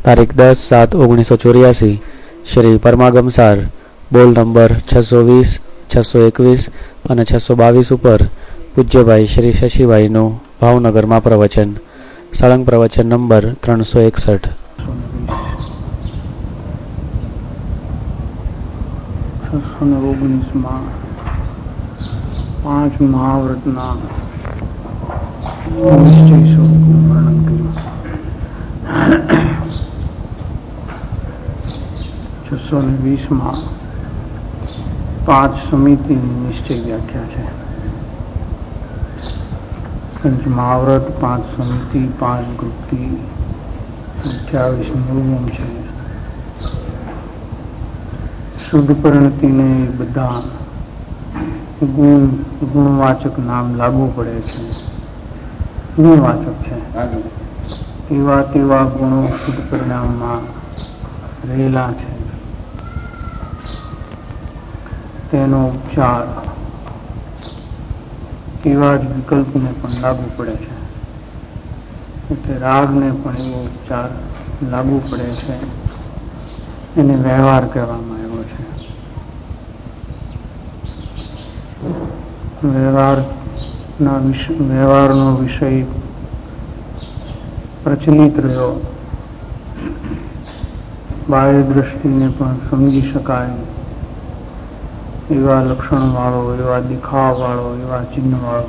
તારીખ 10/7/1984 શ્રી પરમાગમ સાર બોલ નંબર 620, 621 અને 622 ઉપર પૂજ્યભાઈ શ્રી શશીભાઈનું ભાવનગરમાં પ્રવચન. સળંગ પ્રવચન નંબર 361. 619 પાંચ મહાવ્રતના નિશ્ચય સ્વરૂપનું વર્ણન કર્યું. 620 પાંચ સમિતિની નિશ્ચય વ્યાખ્યા છે. પંચ મહાવ્રત, પાંચ સમિતિ, પાંચ વૃત્તિ, 28 નિયમો છે. શુદ્ધ પરિણતિને બધા ગુણવાચક નામ લાગુ પડે છે. ગુણવાચક છે. તેવા ગુણો શુદ્ધ પરિણામમાં રહેલા છે. તેનો ઉપચાર એવા જ વિકલ્પને પણ લાગુ પડે છે. એટલે રાગને પણ એવો ઉપચાર લાગુ પડે છે. એને વ્યવહાર કહેવામાં આવ્યો છે. વ્યવહારનો વિષય પ્રચલિત રહ્યો. બાહ્ય દ્રષ્ટિને પણ સમજી શકાય એવા લક્ષણ વાળો, એવા દેખાવ વાળો, એવા ચિહ્ન વાળો.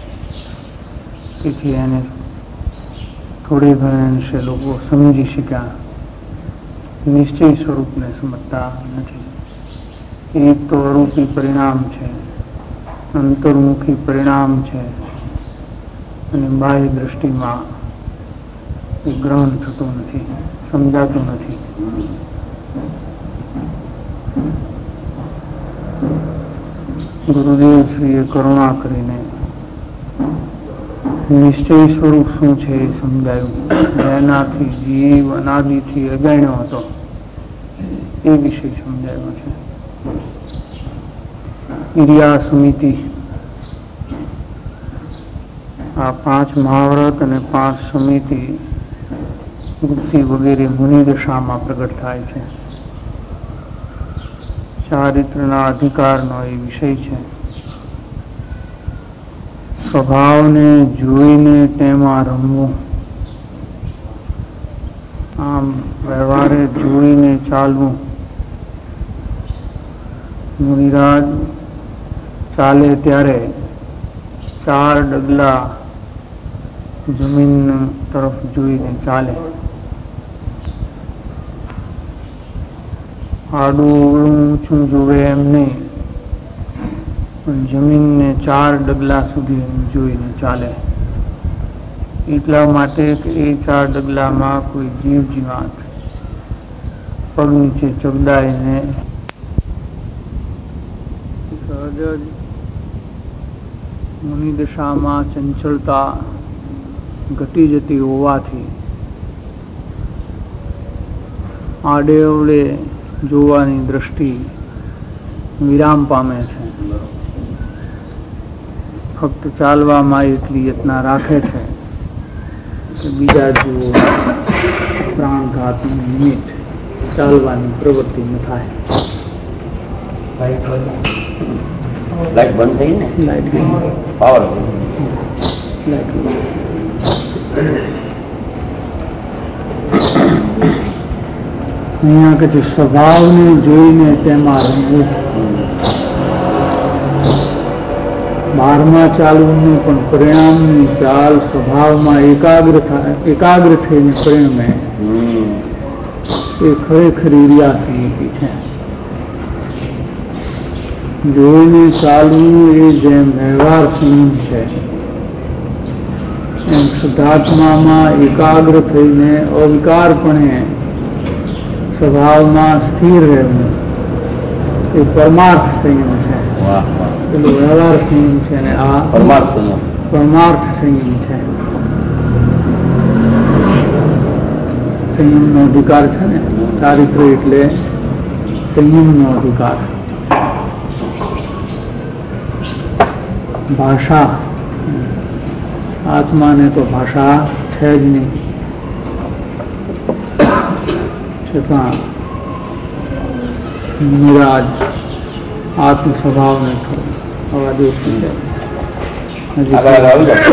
તેથી એને થોડે ઘણે અંશે લોકો સમજી શક્યા, નિશ્ચય સ્વરૂપને સમજતા નથી. એક તો અરૂપી પરિણામ છે, અંતર્મુખી પરિણામ છે, અને બાહ્ય દ્રષ્ટિમાં એ ગ્રહણ થતું નથી, સમજાતું નથી. ગુરુદેવ શ્રીએ કરુણા કરીને નિશ્ચય સ્વરૂપ શું છે એ સમજાયું. એનાથી જીવ અનાદિથી અજાણ્યો હતો એ વિષય સમજાયો છે. ઇરિયા સમિતિ, આ પાંચ મહાવ્રત અને પાંચ સમિતિ વૃત્તિ વગેરે મુનિદશામાં પ્રગટ થાય છે. ચારિત્રના અધિકારનો એ વિષય છે. સ્વભાવને જોઈને તેમાં રમવું, આમ વ્યવહારે જોઈને ચાલવું. મુનિરાજ ચાલે ત્યારે 4 ડગલા જમીન તરફ જોઈને ચાલે. આડું ઊંચું જોવે એમ નહીં, પણ જમીનને 4 ડગલા સુધી જોઈને ચાલે. એટલા માટે કે એ 4 ડગલામાં કોઈ જીવ જીવાત પગ નીચે ચગદાઈને સહજ જ મુનિદશામાં ચંચળતા ઘટી જતી હોવાથી આડે અવળે જોવાની દ્રષ્ટિ વિરામ પામે છે. ફક્ત ચાલવામાં એટલી યત્ના રાખે છે કે બીજા જીવો પ્રાણઘાતનું નિમિત્ત ચાલવાની પ્રવૃત્તિ ન થાય. લાઈટ બંધ થઈ ને, લાઈટ પાવર અહીંયા કે છે સ્વભાવને જોઈને તેમાં રમવું. 12માં ચાલવું પણ પરિણામની ચાલ સ્વભાવમાં એકાગ્ર થઈને પરિણમે એ ખરેખર ઇરિયા સમિતિ છે. જોઈને ચાલવું એ જેમ વ્યવહાર સંયમ છે, એમ શુદ્ધાત્મામાં એકાગ્ર થઈને અવિકારપણે સ્વભાવમાં સ્થિર રહેવું એ પરમાર્થ સંયમ છે. પેલું વ્યવહાર સંયમ છે ને આ પરમાર્થ સંયમ છે. સંયમનો અધિકાર છે ને, ચારિત્ર એટલે સંયમનો અધિકાર. ભાષા, આત્માને તો ભાષા છે જ નહીં. છતાં નિરાજ આત્મ સ્વભાવને થયો. આવા દોષ આગળ આવી જાઓ.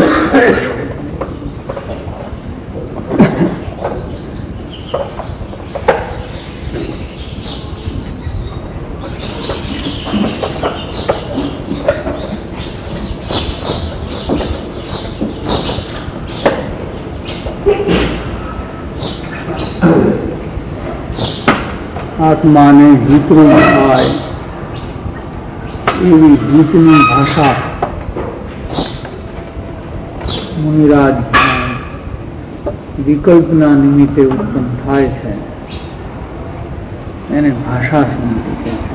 આત્માને હિતરૂપ થાય એવી હિતની ભાષા મુનિરાજ વિકલ્પના નિમિત્તે ઉત્પન્ન થાય છે એને ભાષા સમજી કહે છે.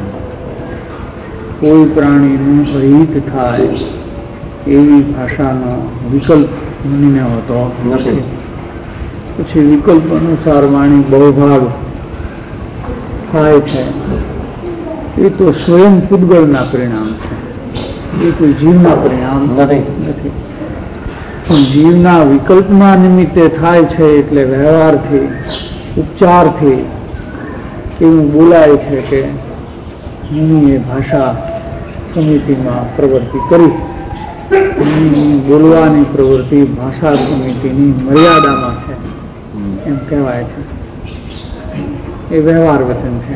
કોઈ પ્રાણીનું અહિત થાય એવી ભાષાનો વિકલ્પ મુનિને હોતો નથી. પછી વિકલ્પ અનુસાર વાણી બહુભાગ થાય છે એ તો સ્વયં પૂતગળના પરિણામ છે, એ કોઈ જીવના પરિણામ નથી. જીવના વિકલ્પના નિમિત્તે થાય છે એટલે વ્યવહારથી ઉપચારથી એવું બોલાય છે કે મુનિએ ભાષા સમિતિમાં પ્રવૃત્તિ કરી. બોલવાની પ્રવૃત્તિ ભાષા સમિતિની મર્યાદામાં છે એમ કહેવાય છે. એ વ્યવહાર વચન છે.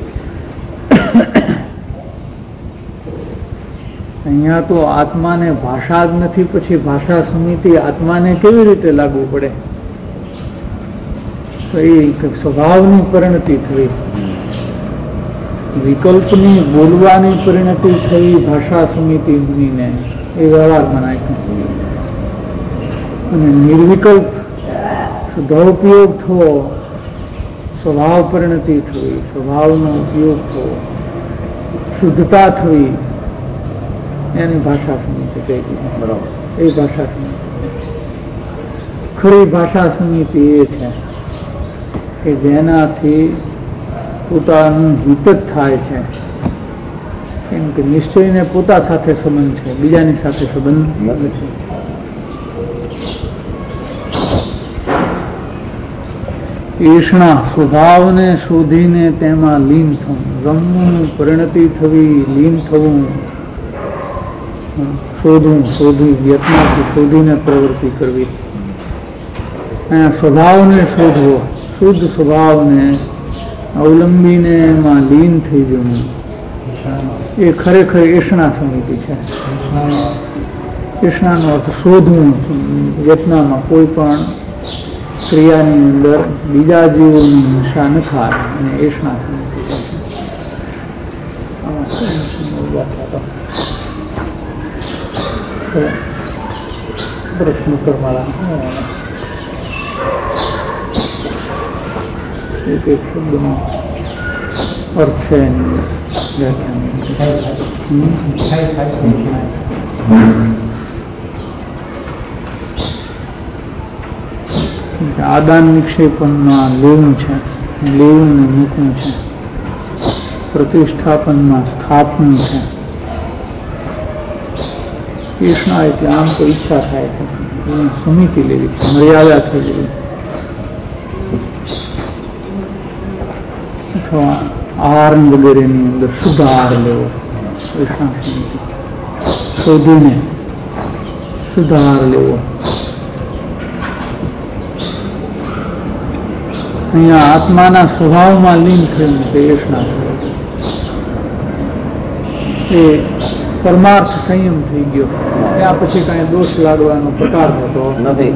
અહીંયા તો આત્માને ભાષા જ નથી, પછી ભાષા સમિતિ આત્માને કેવી રીતે લાગુ પડે? તો એ સ્વભાવની પરિણતિ થઈ, વિકલ્પની બોલવાની પરિણતિ થઈ ભાષા સમિતિ મુનિને, એ વ્યવહારમાં નાખ્યું. અને નિર્વિકલ્પ શુદ્ધોપયોગ થવો, સ્વભાવ પરિણતિ થવી, સ્વભાવનો ઉપયોગ થવો, શુદ્ધતા થવી, એની ભાષા સમિતિ કહી દીધી. બરાબર. એ ભાષા સમિતિ. ખરી ભાષા સમિતિ એ છે કે જેનાથી પોતાનું હિત જ થાય છે. કેમ કે નિશ્ચયને પોતા સાથે સંબંધ છે, બીજાની સાથે સંબંધ નથી. ઈષ્ણા સ્વભાવને શોધીને તેમાં લીન થવું, રમવું, પરિણતિ થવી, લીન થવું, શોધવું, યત્નથી શોધીને પ્રવૃત્તિ કરવી. સ્વભાવને શોધવો, શુદ્ધ સ્વભાવને અવલંબીને એમાં લીન થઈ જવું, એ ખરેખર ઈષ્ણા સમિતિ છે. ઈષ્ણાનો અર્થ શોધવું, યત્નમાં કોઈ પણ ક્રિયાની અંદર બીજા જીવોની હિંસા ન થાય, અને ઈષ્ણા સમિતિ છે. પ્રશ્ન કરવાળા એક એક શબ્દનો અર્થ છે આદાન નિક્ષેપનમાં લેવું છે, લેવું ને મૂકવું છે. પ્રતિષ્ઠાપનમાં સ્થાપવું છે. ઈષ્ણા એટલે આમ તો ઈચ્છા થાય છે, સમિતિ લેવી છે, મર્યાદા થઈ લેવી. અથવા આહાર વગેરેની અંદર શુદ્ધ આહાર લેવો, ઈષ્ણા સમિતિ. શોધીને શુદ્ધ આહાર લેવો. અહીંયા આત્માના સ્વભાવમાં લીન થયું તે ઈષ્ણા સમિતિ. એ પરમાર્થ સંયમ થઈ ગયો. ત્યાં પછી કઈ દોષ લાગવાનો પ્રકાર થતો નથી.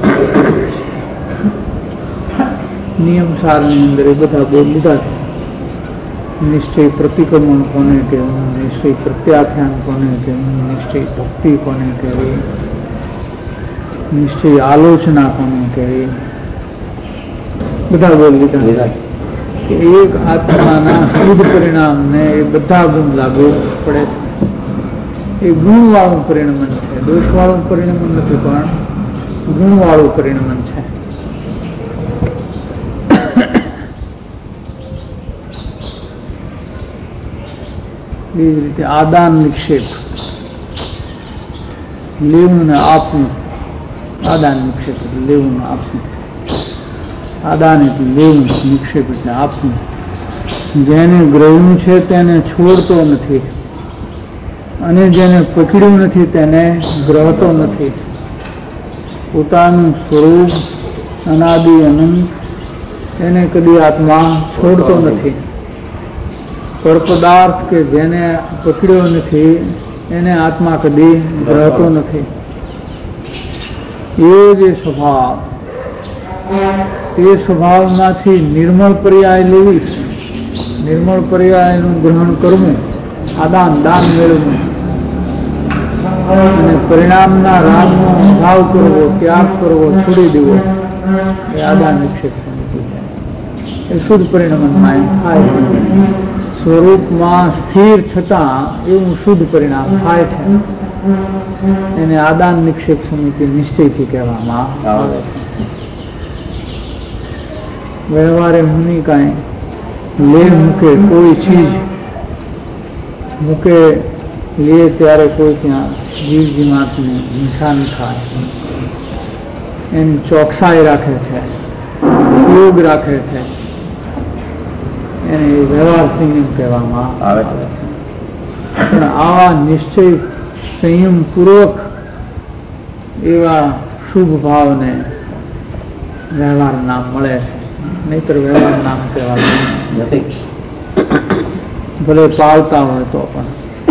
નિયમ સારની અંદર એ બધા બોલ લીધા છે. નિશ્ચય પ્રતિક્રમણ કોને કહેવું, નિશ્ચય પ્રત્યાખ્યાન કોને કહેવું, નિશ્ચય ભક્તિ કોને કહેવી, નિશ્ચય આલોચના કોને કહેવી, બધા બોલ લીધા. એક આત્માના શુદ્ધ પરિણામને એ બધા ગુણ લાગુ પડે છે. એ ગુણવાળું પરિણમન છે, દોષવાળું પરિણમન નથી, પણ ગુણવાળું પરિણમન છે. એવી રીતે આદાન નિક્ષેપ, લેવું ને આપવું. આદાન નિક્ષેપ એટલે લેવું ને આપવું. આદાન એટલે લેવું, નિક્ષેપ એટલે આપવું. જેને ગ્રહ્યું છે તેને છોડતો નથી, અને જેને પકડ્યું નથી તેને ગ્રહતો નથી. પોતાનું સ્વરૂપ અનાદિ અનંત એને કદી આત્મા છોડતો નથી. પરપદાર્થ કે જેને પકડ્યો નથી એને આત્મા કદી ગ્રહતો નથી. એ જે સ્વભાવ, એ સ્વભાવમાંથી નિર્મળ પર્યાય લેવી, નિર્મળ પર્યાયનું ગ્રહણ કરવું, આદાન દાન મેળવવું, અને પરિણામના રાગનો અભાવ કરવો, ત્યાગ કરવો, છોડી દેવો, એ આદાન નિક્ષેપ સમિતિ છે. એ શુદ્ધ પરિણામમાં થાય. સ્વરૂપમાં સ્થિર થતા એવું શુદ્ધ પરિણામ થાય છે. એને આદાન નિક્ષેપ સમિતિ નિશ્ચયથી કહેવામાં આવે છે. વ્યવહારે મુનિ કાંઈ લે મૂકે, કોઈ ચીજ મૂકે લે ત્યારે કોઈ ત્યાં જીવ જીવાતને હિંસા ન થાય, એની ચોકસાઈ રાખે છે, યોગ રાખે છે, એને વ્યવહાર સંયમ કહેવામાં આવે છે. પણ આવા નિશ્ચય સંયમ પૂર્વક એવા શુભ ભાવને વ્યવહાર નામ મળે છે, નહીતર વ્યવહાર નામ કહેવાનું નથી. ભલે પાળતા હોય તો પણ.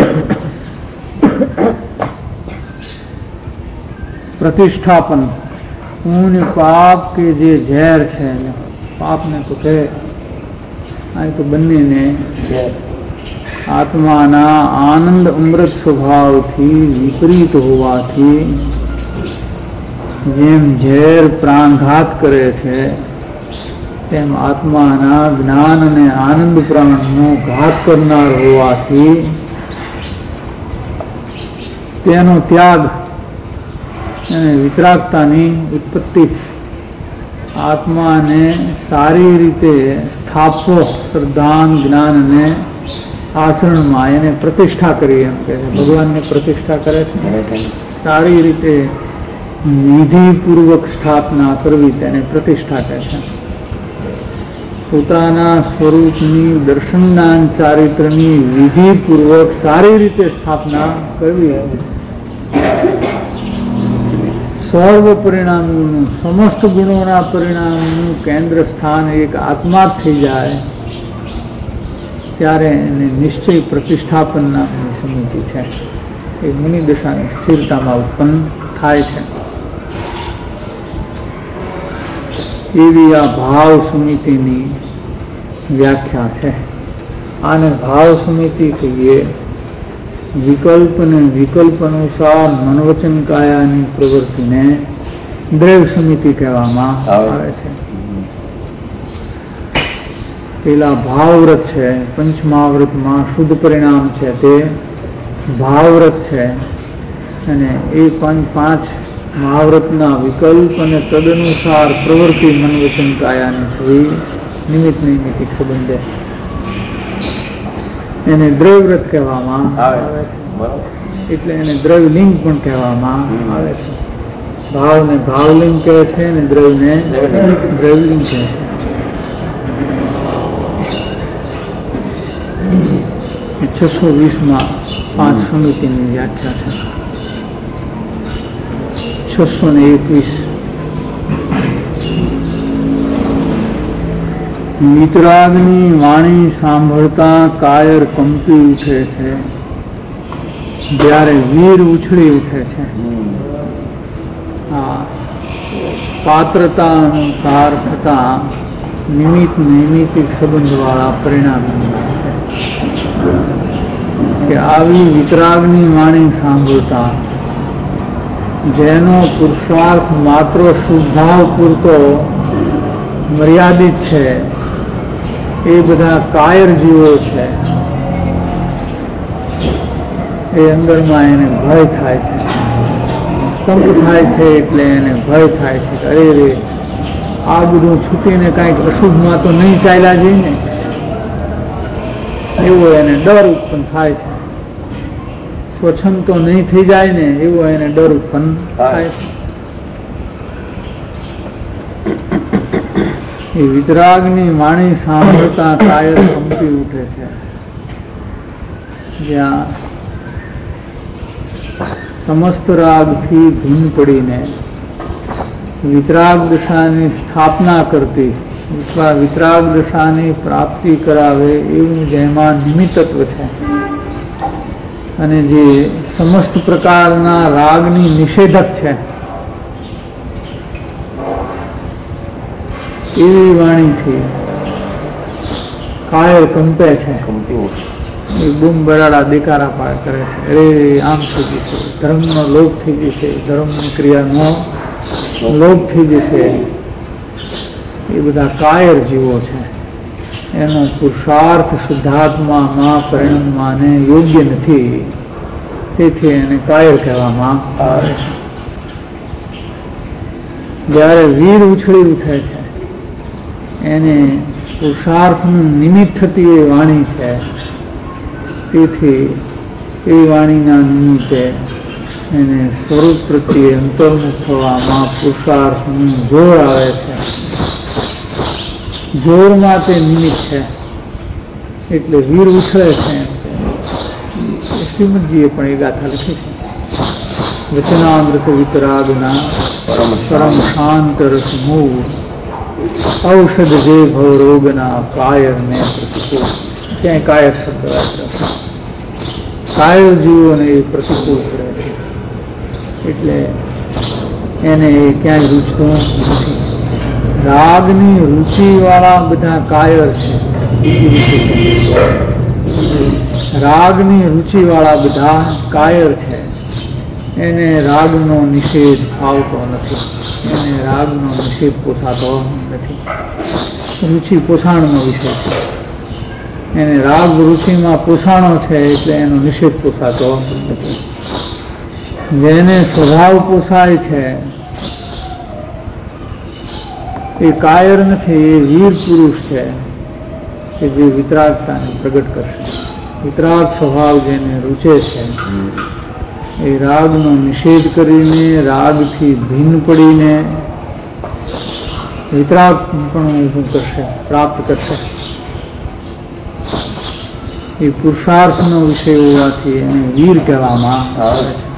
પ્રતિષ્ઠાપન પુણ્ય પાપ કે જે ઝેર છે, પાપને તો કહે, આ તો બંનેને આત્માના આનંદ અમૃત સ્વભાવથી વિપરીત હોવાથી જેમ ઝેર પ્રાણઘાત કરે છે, તેમ આત્માના જ્ઞાન અને આનંદ પ્રાણનો ઘાત કરનાર હોવાથી તેનો ત્યાગ અને વિતરાગતાની ઉત્પત્તિ આત્માને સારી રીતે સ્થાપવો, શ્રદ્ધાન જ્ઞાન અને આચરણમાં એને પ્રતિષ્ઠા કરી, એમ કે ભગવાનને પ્રતિષ્ઠા કરે છે. સારી રીતે વિધિપૂર્વક સ્થાપના કરવી તેને પ્રતિષ્ઠા કહે છે. પોતાના સ્વરૂપની દર્શનદાન ચારિત્રની વિધિપૂર્વક સારી રીતે સ્થાપના કરવી. સર્વ પરિણામોનું, સમસ્ત ગુણોના પરિણામોનું કેન્દ્ર સ્થાન એક આત્મા થઈ જાય ત્યારે એને નિશ્ચય પ્રતિષ્ઠાપન નામની સમિતિ છે. એ મુનિ દશાની સ્થિરતામાં ઉત્પન્ન થાય છે. એવી આ ભાવ સમિતિની વ્યાખ્યા છે. આને ભાવ સમિતિ કહીએ. વિકલ્પ ને વિકલ્પ અનુસાર મનોવચન કાયાની પ્રવૃત્તિને દ્રવ્ય સમિતિ કહેવામાં આવે છે. પેલા ભાવવ્રત છે, પંચમહાવ્રતમાં શુદ્ધ પરિણામ છે તે ભાવવ્રત છે, અને એ પાંચ મહાવ્રતના વિકલ્પ અને તદનુસાર પ્રવૃત્તિ મનોવચન કાયાની થવી નિમિત્ત નૈમિતિક સંબંધે એને દ્રવ્યવ્રત કહેવામાં આવે છે. એટલે એને દ્રવ્યલિંગ પણ કહેવામાં આવે છે. ભાવને ભાવલિંગ કહે છે અને દ્રવ્યને દ્રવ્યલિંગ કહે છે. 620માં પાંચ સમિતિની વ્યાખ્યા છે. 621 વિતરાગની વાણી સાંભળતા કાયર કંપી ઉઠે છે, જ્યારે વીર ઉછળી ઉઠે છે. પાત્રતા અનુસાર થતા નિમિત્ત નૈમિતિક સંબંધ વાળા પરિણામ છે કે આવી વિતરાગની વાણી સાંભળતા જેનો પુરુષાર્થ માત્ર શુદ્ધાવ પૂરતો મર્યાદિત છે, એ બધા કાયર જીવો છે. એ અંદરમાં એને ભય થાય છે, કંપ થાય છે. એટલે એને ભય થાય છે કે અરે રે, આ બધું છૂટીને કાંઈક અશુભમાં તો નહીં ચાલ્યા જઈએ ને, એવો એને ડર ઉત્પન્ન થાય છે. સ્વચ્છંદ તો નહીં થઈ જાય ને, એવો એને ડર ઉત્પન્ન થાય છે. એ વિતરાગની વાણી સાંભળતા કાયર કંપી ઉઠે છે. જ્યાં સમસ્ત રાગથી ભીન પડીને વિતરાગ દશાની સ્થાપના કરતી અથવા વિતરાગ દશાની પ્રાપ્તિ કરાવે એવું જેમાં નિમિત્તત્વ છે અને જે સમસ્ત પ્રકારના રાગની નિષેધક છે એવી વાણીથી કાયર કંપે છે. એ બૂમ બરાડા દેકારા પાડ કરે છે. અરે આમ થઈ જશે, ધર્મનો લોપ થઈ જશે, ધર્મની ક્રિયાનો લોપ થઈ જશે. એ બધા કાયર જીવો છે. એનો પુરુષાર્થ શુદ્ધાત્મામાં પરિણમવાને યોગ્ય નથી. તેથી એને કાયર કહેવામાં આવે છે. જ્યારે વીર ઉછળી ઉઠે છે એને પુરુષાર્થનું નિમિત્ત થતી એ વાણી છે. તેથી એ વાણીના નિમિત્તે એને સ્વરૂપ પ્રત્યે અંતર્મુખ થવામાં પુરુષાર્થનું જોર આવે છે. જોરમાં તે નિમિત્ત છે એટલે વીર ઉછળે છે. શ્રીમદજીએ પણ એ ગાથા લખી છે. વચનામૃત વિતરાગના પરમ શાંત રસ મૂળ ઔષધ જે ભવ રોગના કાયર ને પ્રતિકૂળ. ક્યાંય કાયર શબ્દ વાપર્યો. કાયર જીવોને એ પ્રતિકૂળ કરે છે એટલે એને એ ક્યાંય રૂચતું નથી. રાગની રુચિ વાળા બધા કાયર છે. રાગની રુચિ વાળા બધા કાયર છે. એને રાગનો નિષેધ આવતો નથી. એને રાગનો નિષેધ પોસાતો નથી. રુચિ પોષાણનો વિષય છે. એને રાગ રુચિમાં પોષાણો છે એટલે એનો નિષેધ પોસાતો નથી. જેને સ્વભાવ પોસાય છે એ કાયર નથી. એ વીર પુરુષ છે કે જે વિતરાગતાને પ્રગટ કરશે. વિતરાગ સ્વભાવ જેને રૂચે છે એ રાગનો નિષેધ કરીને રાગથી ભિન્ન પડીને વિતરાગ પણ ઊભું કરશે, પ્રાપ્ત કરશે. એ પુરુષાર્થનો વિષય હોવાથી એને વીર કહેવામાં આવે છે.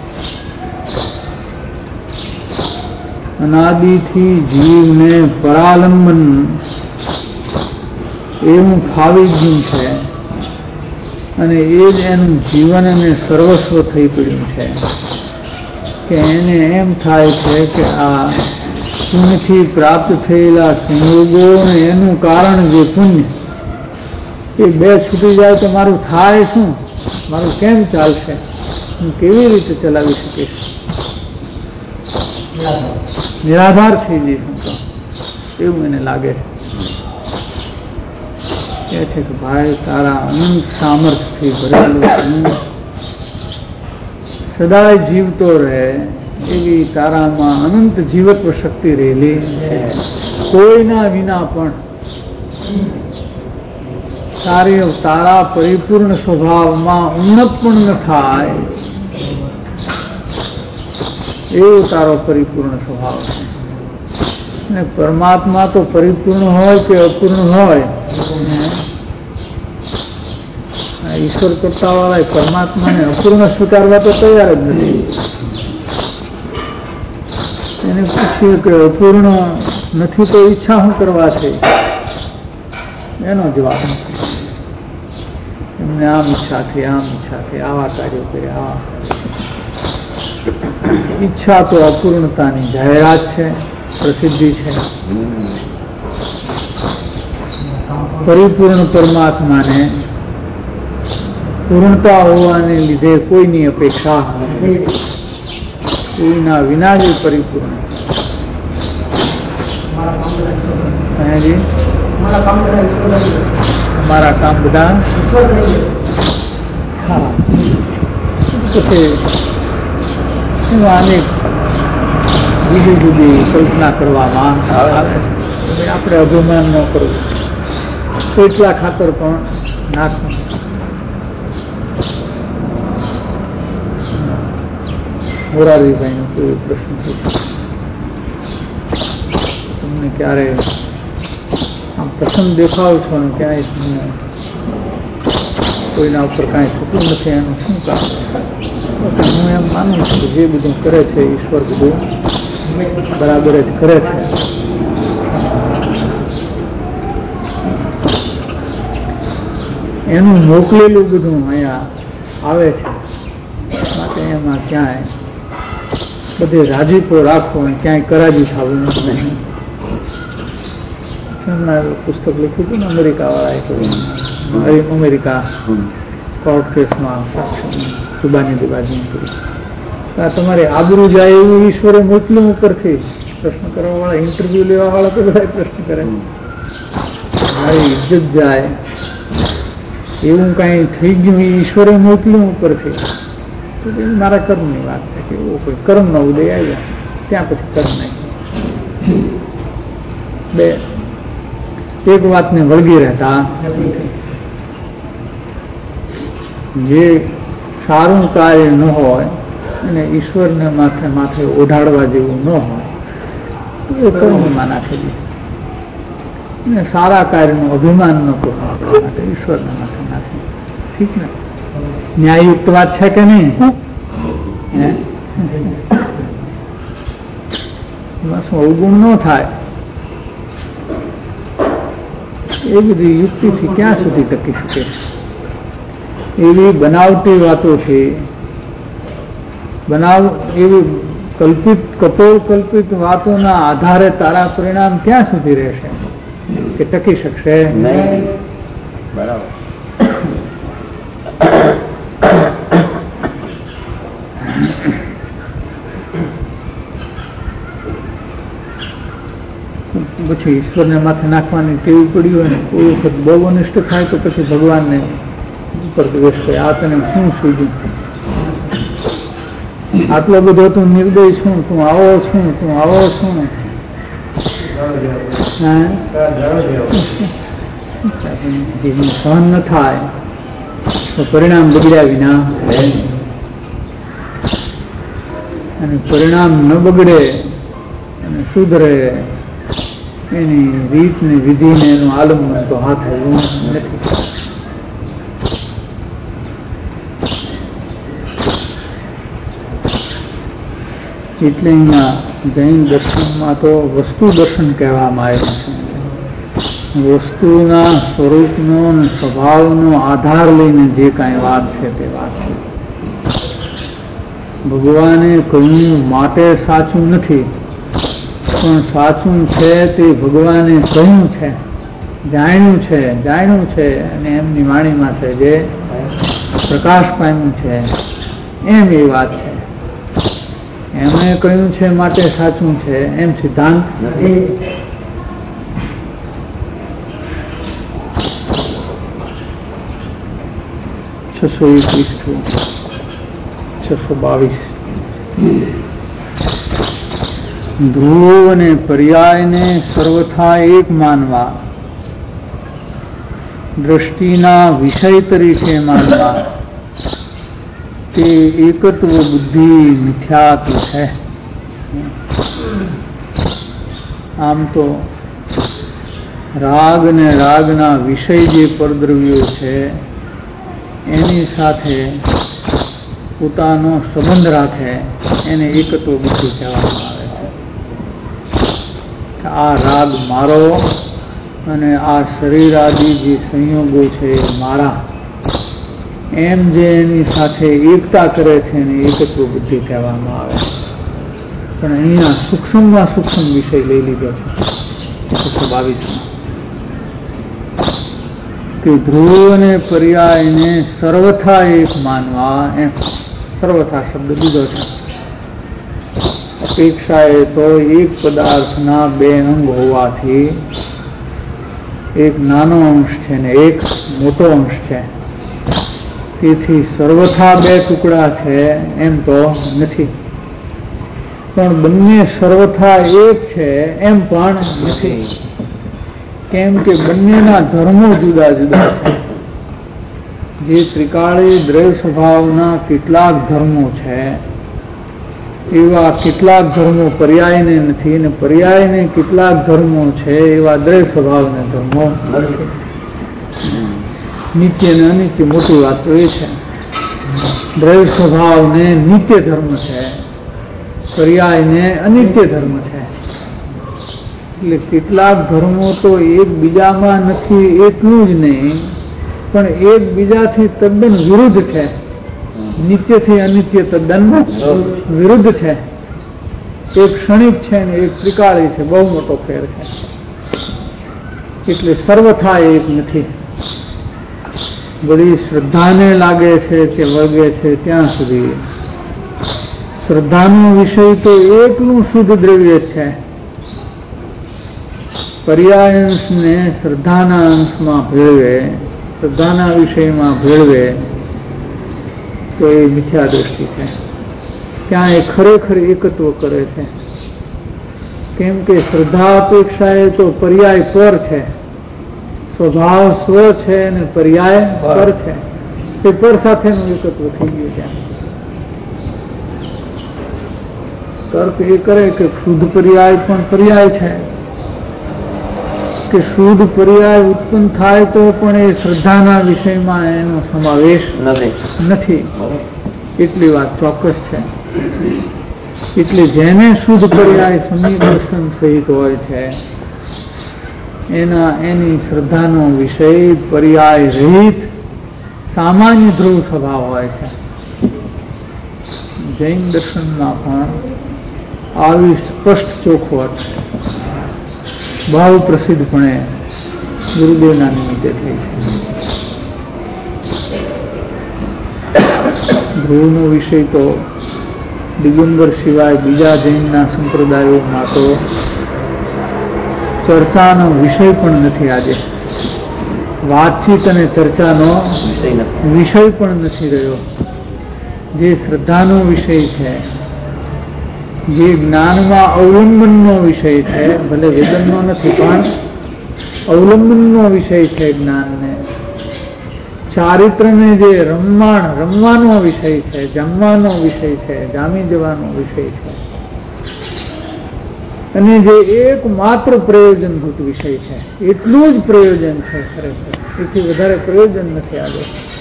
અનાદિથી જીવને પરાલંબન એવું ફાવી ગયું છે અને એ જ એનું જીવન અને સર્વસ્વ થઈ પડ્યું છે કે એને એમ થાય છે કે આ પુણ્યથી પ્રાપ્ત થયેલા સંયોગો અને એનું કારણ જે પુણ્ય એ બે છૂટી જાય તો મારું થાય શું? મારું કેમ ચાલશે? હું કેવી રીતે ચલાવી શકીશ? નિરાધાર થઈ જઈશ હું તો, એવું એને લાગે છે. કે છે કે ભાઈ તારા અનંત સામર્થ્યથી ભરેલું સદાય જીવતો રહે એવી તારામાં અનંત જીવત્વ શક્તિ રહેલી છે. કોઈના વિના પણ તારા પરિપૂર્ણ સ્વભાવમાં ઉન્નત પણ ન થાય એવો તારો પરિપૂર્ણ સ્વભાવ છે. અને પરમાત્મા તો પરિપૂર્ણ હોય કે અપૂર્ણ હોય, ઈશ્વર કરતા વાળા પરમાત્માને અપૂર્ણ સ્વીકારવા તો તૈયાર જ નથી. એને પૂછીએ કે અપૂર્ણ નથી તો ઈચ્છા શું કરવા છે? એનો જવાબ એમને આમ ઈચ્છાથી આવા કાર્યો કર્યા. ઈચ્છા તો અપૂર્ણતાની જાહેરાત છે, પ્રસિદ્ધિ છે. પરિપૂર્ણ પરમાત્માને પૂર્ણતા હોવાને લીધે કોઈની અપેક્ષા નથી. કોઈના વિના જ પરિપૂર્ણ. મારા કામ બધા હા પછી અનેક જુદી જુદી કલ્પના કરવામાં આવે. આપણે અભિમાન ન કરવું, એટલા ખાતર પણ નાખવું. મોરારીભાઈ નો કોઈ પ્રશ્ન પૂછ્યો, તમને ક્યારે પ્રસન્ન દેખાવ છો ને ક્યાંય કોઈના ઉપર કાંઈ થતું નથી, એનું શું કારણ? હું એમ માનું છું કે જે બધું કરે છે ઈશ્વર બધું બરાબર જ કરે છે. એનું મોકલેલું બધું અહીંયા આવે છે, માટે એમાં ક્યાંય બધે રાજીપો રાખવો અને ક્યાંય કરાજી થવું નહીં. પુસ્તક લખ્યું હતું ને અમેરિકાવાળાએ કહ્યું, અમેરિકા કોર્ટ કેસમાં જુબાની દિવાજી કરી, તમારે આબરૂ જાય એવું ઈશ્વરે મોકલ્યું ઉપરથી. પ્રશ્ન કરવા વાળા, ઇન્ટરવ્યુ લેવા વાળા તો બધા પ્રશ્ન કરે, મારી ઇજ્જત જાય એવું કઈ થઈ ગયું ઈશ્વરે મોકલ્યું ઉપરથી, તો મારા કર્મની વાત છે કે એવો કોઈ કર્મનો ઉદય આવ્યા ત્યાં પછી કર્મ નાખ્યું. બે એક વાતને વળગી રહેતા જે સારું કાર્ય ન હોય અને ઈશ્વરને માથે માથે ઓઢાડવા જેવું ન હોય તો એ કર્મમાં નાખી દે. અને સારા કાર્યનું અભિમાન ન કરવું આપણા માટે, ઈશ્વરને માથે નાખે. ઠીક ને? ન્યાયયુક્ત વાત છે કે નહીં? એમાં શું અવગુણ ન થાય? એ બધી યુક્તિથી ક્યાં સુધી ટકી શકે? એવી બનાવટી વાતોથી એવી કલ્પિત વાતોના આધારે તારા પરિણામ ક્યાં સુધી રહેશે કે ટકી શકશે નહીં? બરાબર. પછી ઈશ્વરને માથે નાખવાની ટેવ પડી હોય ને, કોઈ વખત બહુ અનિષ્ટ થાય તો પછી ભગવાનને ઉપર દ્વેષ થાય, આ તને શું સૂજ્યું, આટલો બધો તું નિર્દય છું, તું આવો છું, તું આવો છું, સહન ન થાય તો પરિણામ બગડ્યા વિના, અને પરિણામ ન બગડે અને સુધરે એની રીત ને વિધિ ને એનું આલંબન તો હાથ આવ્યું નથી. એટલે અહીંયા જૈન દર્શનમાં તો વસ્તુ દર્શન કહેવામાં આવ્યું છે. વસ્તુના સ્વરૂપનો અને સ્વભાવનો આધાર લઈને જે કાંઈ વાત છે તે વાત છે. ભગવાને કહ્યું માટે સાચું નથી, પણ સાચું છે તે ભગવાને કહ્યું છે, જાણ્યું છે અને એમની વાણીમાં છે જે પ્રકાશ પામ્યું છે એમ એ વાત છે. એમણે કહ્યું છે માટે સાચું છે એમ સિદ્ધાંત નથી. 621 622 ધ્રુવ અને પર્યાયને સર્વથા એક માનવા, દ્રષ્ટિના વિષય તરીકે માનવા, તે એકત્વ બુદ્ધિ મિથ્યાત્વ છે. આમ તો રાગ અને રાગના વિષય જે પરદ્રવ્યો છે એની સાથે પોતાનો સંબંધ રાખે એને એકત્વ બુદ્ધિ કહેવામાં આવે છે. આ રાગ મારો અને આ શરીર આદિ જે સંયોગો છે મારા, એમ જે એની સાથે એકતા કરે છે એને એકત્વ બુદ્ધિ કહેવામાં આવે છે. પણ અહીંયા સૂક્ષ્મમાં સૂક્ષ્મ વિષય લઈ લીધો છે 622 કે ધ્રુવ અને પર્યાયને સર્વથા એક માનવા. એમ સર્વથા શબ્દ દીધો છે. અપેક્ષાએ તો એક પદાર્થના બે અંગ હોવાથી એક નાનો અંશ છે ને એક મોટો અંશ છે, તેથી સર્વથા બે ટુકડા છે એમ તો નથી. પણ બંને સર્વથા એક છે એમ પણ નથી, કેમ કે બંનેના ધર્મો જુદા જુદા છે. જે ત્રિકાળી દ્રવ્ય સ્વભાવના કેટલાક ધર્મો છે એવા કેટલાક ધર્મો પર્યાયને નથી, અને પર્યાયને કેટલાક ધર્મો છે એવા દ્રય સ્વભાવના ધર્મો નથી. નિત્ય ને અનિત્ય મોટી વાત તો એ છે. દ્રય સ્વભાવને નિત્ય ધર્મ છે, પર્યાયને અનિત્ય ધર્મ છે. એટલે કેટલાક ધર્મો તો એકબીજામાં નથી એટલું જ નહીં, પણ એકબીજાથી તદ્દન વિરુદ્ધ છે. નિત્યથી અનિત્ય તદ્દન વિરુદ્ધ છે. એક ક્ષણિક છે ને એક ત્રિકાળી છે, બહુ મોટો ફેર છે. એટલે સર્વથા એક નથી. બધી શ્રદ્ધાને લાગે છે કે વળગે છે ત્યાં સુધી શ્રદ્ધાનો વિષય તો એકલું શુદ્ધ દ્રવ્ય છે. પર્યાય અંશને શ્રદ્ધાના અંશમાં ભેળવે, શ્રદ્ધાના વિષયમાં ભેળવે તો એ મિથ્યા દ્રષ્ટિ છે. ત્યાં એ ખરેખર એકત્વ કરે છે. કેમ કે શ્રદ્ધા અપેક્ષા એ તો પર્યાય પર છે. સ્વભાવ સ્વ છે અને પર્યાય પર છે. તે પર સાથેનું એકત્વ થઈ ગયું. ત્યાં તર્ક એ કરે કે શુદ્ધ પર્યાય પણ પર્યાય છે, કે શુદ્ધ પર્યાય ઉત્પન્ન થાય તો પણ એ શ્રદ્ધાના વિષયમાં એનો સમાવેશ નથી. એટલી વાત ચોક્કસ છે. એટલે જેને શુદ્ધ પર્યાય સમીપ દર્શન સહિત હોય છે એની શ્રદ્ધાનો વિષય પર્યાય રહિત સામાન્ય ધ્રુવ સ્વભાવ હોય છે. જૈન દર્શનમાં પણ આવી સ્પષ્ટ ચોખવટ બહુ પ્રસિદ્ધપણે ગુરુદેવના નિમિત્તે થઈ છે. ધ્રુવનો વિષય તો દિગંબર સિવાય બીજા જૈનના સંપ્રદાયોમાં તો ચર્ચાનો વિષય પણ નથી. આજે વાતચીત અને ચર્ચાનો વિષય પણ નથી રહ્યો. જે શ્રદ્ધાનો વિષય છે, જે જ્ઞાનમાં અવલંબનનો વિષય છે, ભલે વેદનનો નથી પણ અવલંબનનો વિષય છે જ્ઞાનને, ચારિત્રને જે રમવાનો વિષય છે, જમવાનો વિષય છે, જામી જવાનો વિષય છે, અને જે એકમાત્ર પ્રયોજનભૂત વિષય છે, એટલું જ પ્રયોજન છે ખરેખર. એથી વધારે પ્રયોજન નથી. આજે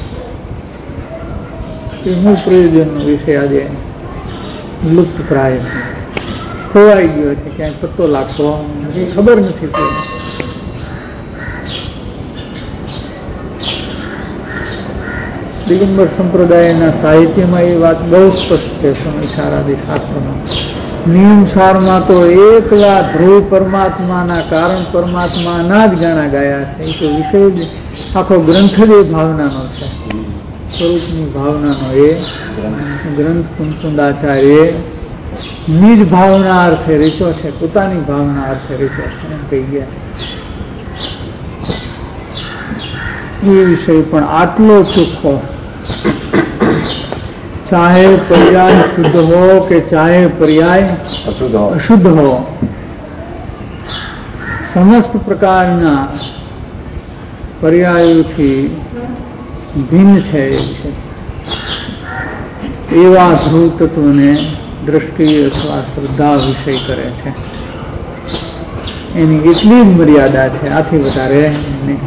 એનું પ્રયોજનનો વિષય આજે લુપ્ત પ્રાય છે, ખોવાઈ ગયો છે. ક્યાંય પત્તો લાગતો ખબર નથી પડતી. દિગંબર સંપ્રદાયના સાહિત્યમાં એ વાત બહુ સ્પષ્ટ છે. સમયસારાદી શાસ્ત્રમાં નિયમસારમાં તો એકલા ધ્રુવ પરમાત્માના કારણ પરમાત્માના જ ગાણા ગાયા છે. એ તો વિષય જ આખો ગ્રંથ જ એ ભાવનાનો છે, સ્વરૂપની ભાવનાનો એ ગ્રંથ કુંકુંદાચાર્ય નિજ ભાવના અર્થે રીચો છે, પોતાની ભાવના અર્થે રીચો છે એમ કહી ગયા. એ વિષય પણ આટલો ચોખ્ખો, ચાહે પર્યાય શુદ્ધ હો કે ચાહે પર્યાય અશુદ્ધ હો, સમસ્ત પ્રકારના પર્યાયોથી ભિન્ન છે. એવા ધ્રુવ તત્વને દ્રષ્ટિ અથવા શ્રદ્ધા વિષય કરે છે. એની એટલી જ મર્યાદા છે, આથી વધારે નહીં.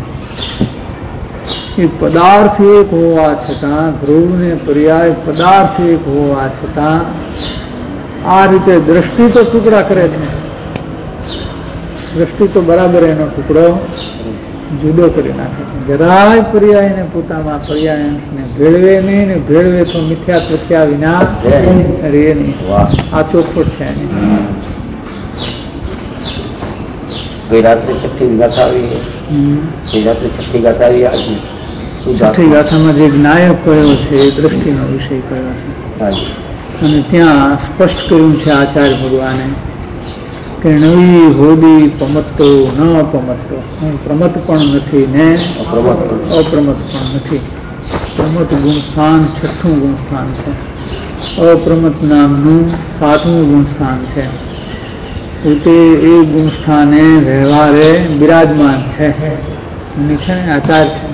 એ પદાર્થ એક હોવા છતાં, ધ્રુવ ને પર્યાય પદાર્થ એક હોવા છતાં આ રીતે દ્રષ્ટિ તો ટુકડા કરે છે. દ્રષ્ટિ તો બરાબર એનો ટુકડો જુદો કરી નાખે છે. જરાય પર્યાયને પોતામાં પર્યાયને ભેળવે નહીં, ને ભેળવે તો મિથ્યા પ્રત્યા વિના રે નહીં. આ ચોખવટ છે એની. ગઈ રાત્રે છઠ્ઠી ગાથા આવી, ગઈ રાત્રે છઠ્ઠી ગાથા આવી. છઠ્ઠી ગાથામાં જે જ્ઞાયક કયો છે એ દ્રષ્ટિનો વિષય કયો છે, અને ત્યાં સ્પષ્ટ કર્યું છે આચાર્ય ભગવાને કે નવી હોદી પમતો ન પમતો. હું પ્રમત પણ નથી ને અપ્રમત પણ નથી. પ્રમત ગુણસ્થાન છઠ્ઠું ગુણસ્થાન છે, અપ્રમત નામનું 7મું ગુણસ્થાન છે. તે એ ગુણસ્થાને વ્યવહારે બિરાજમાન છે, આચાર છે.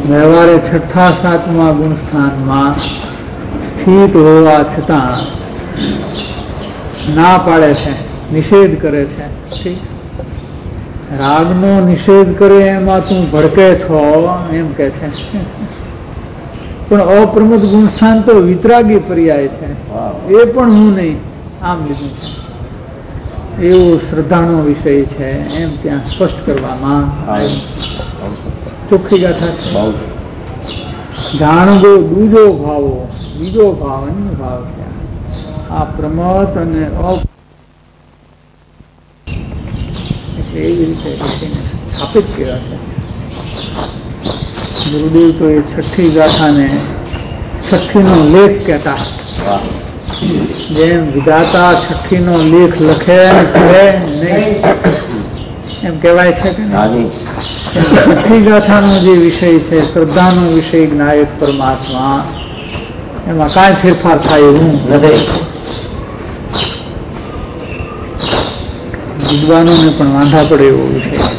વ્યવહારે છઠ્ઠા 7મા ગુણસ્થાનમાં સ્થિત હોવા છતાં ના પાડે છે, નિષેધ કરે છે. ઠીક, રાગનો નિષેધ કરે એમાં તું ભડકે છો એમ કે છે. પણ અપ્રમદ ગુણસ્થાન તો વિતરાગી પર્યાય છે, એ પણ હું નહીં આમ લીધું છે. એવો શ્રદ્ધાનો વિષય છે એમ ત્યાં સ્પષ્ટ કરવામાં ચોખ્ખી ગાથા છે. જાણવો દૂજો ભાવો, બીજો ભાવ અન્ય ભાવ છે. આ પ્રમત અને એવી રીતે સ્થાપિત કર્યા છે. ગુરુદેવ તો એ છઠ્ઠી ગાથાને છઠ્ઠીનો લેખ કહેતા. જેમ વિધાતા છઠ્ઠીનો લેખ લખે નહીં એમ કહેવાય છે કે છઠ્ઠી ગાથાનો જે વિષય છે, શ્રદ્ધાનો વિષય જ્ઞાયક પરમાત્મા, એમાં કાંઈ ફેરફાર થાય એવું નથી. વિદ્વાનોને પણ વાંધા પડે એવો વિષય છે.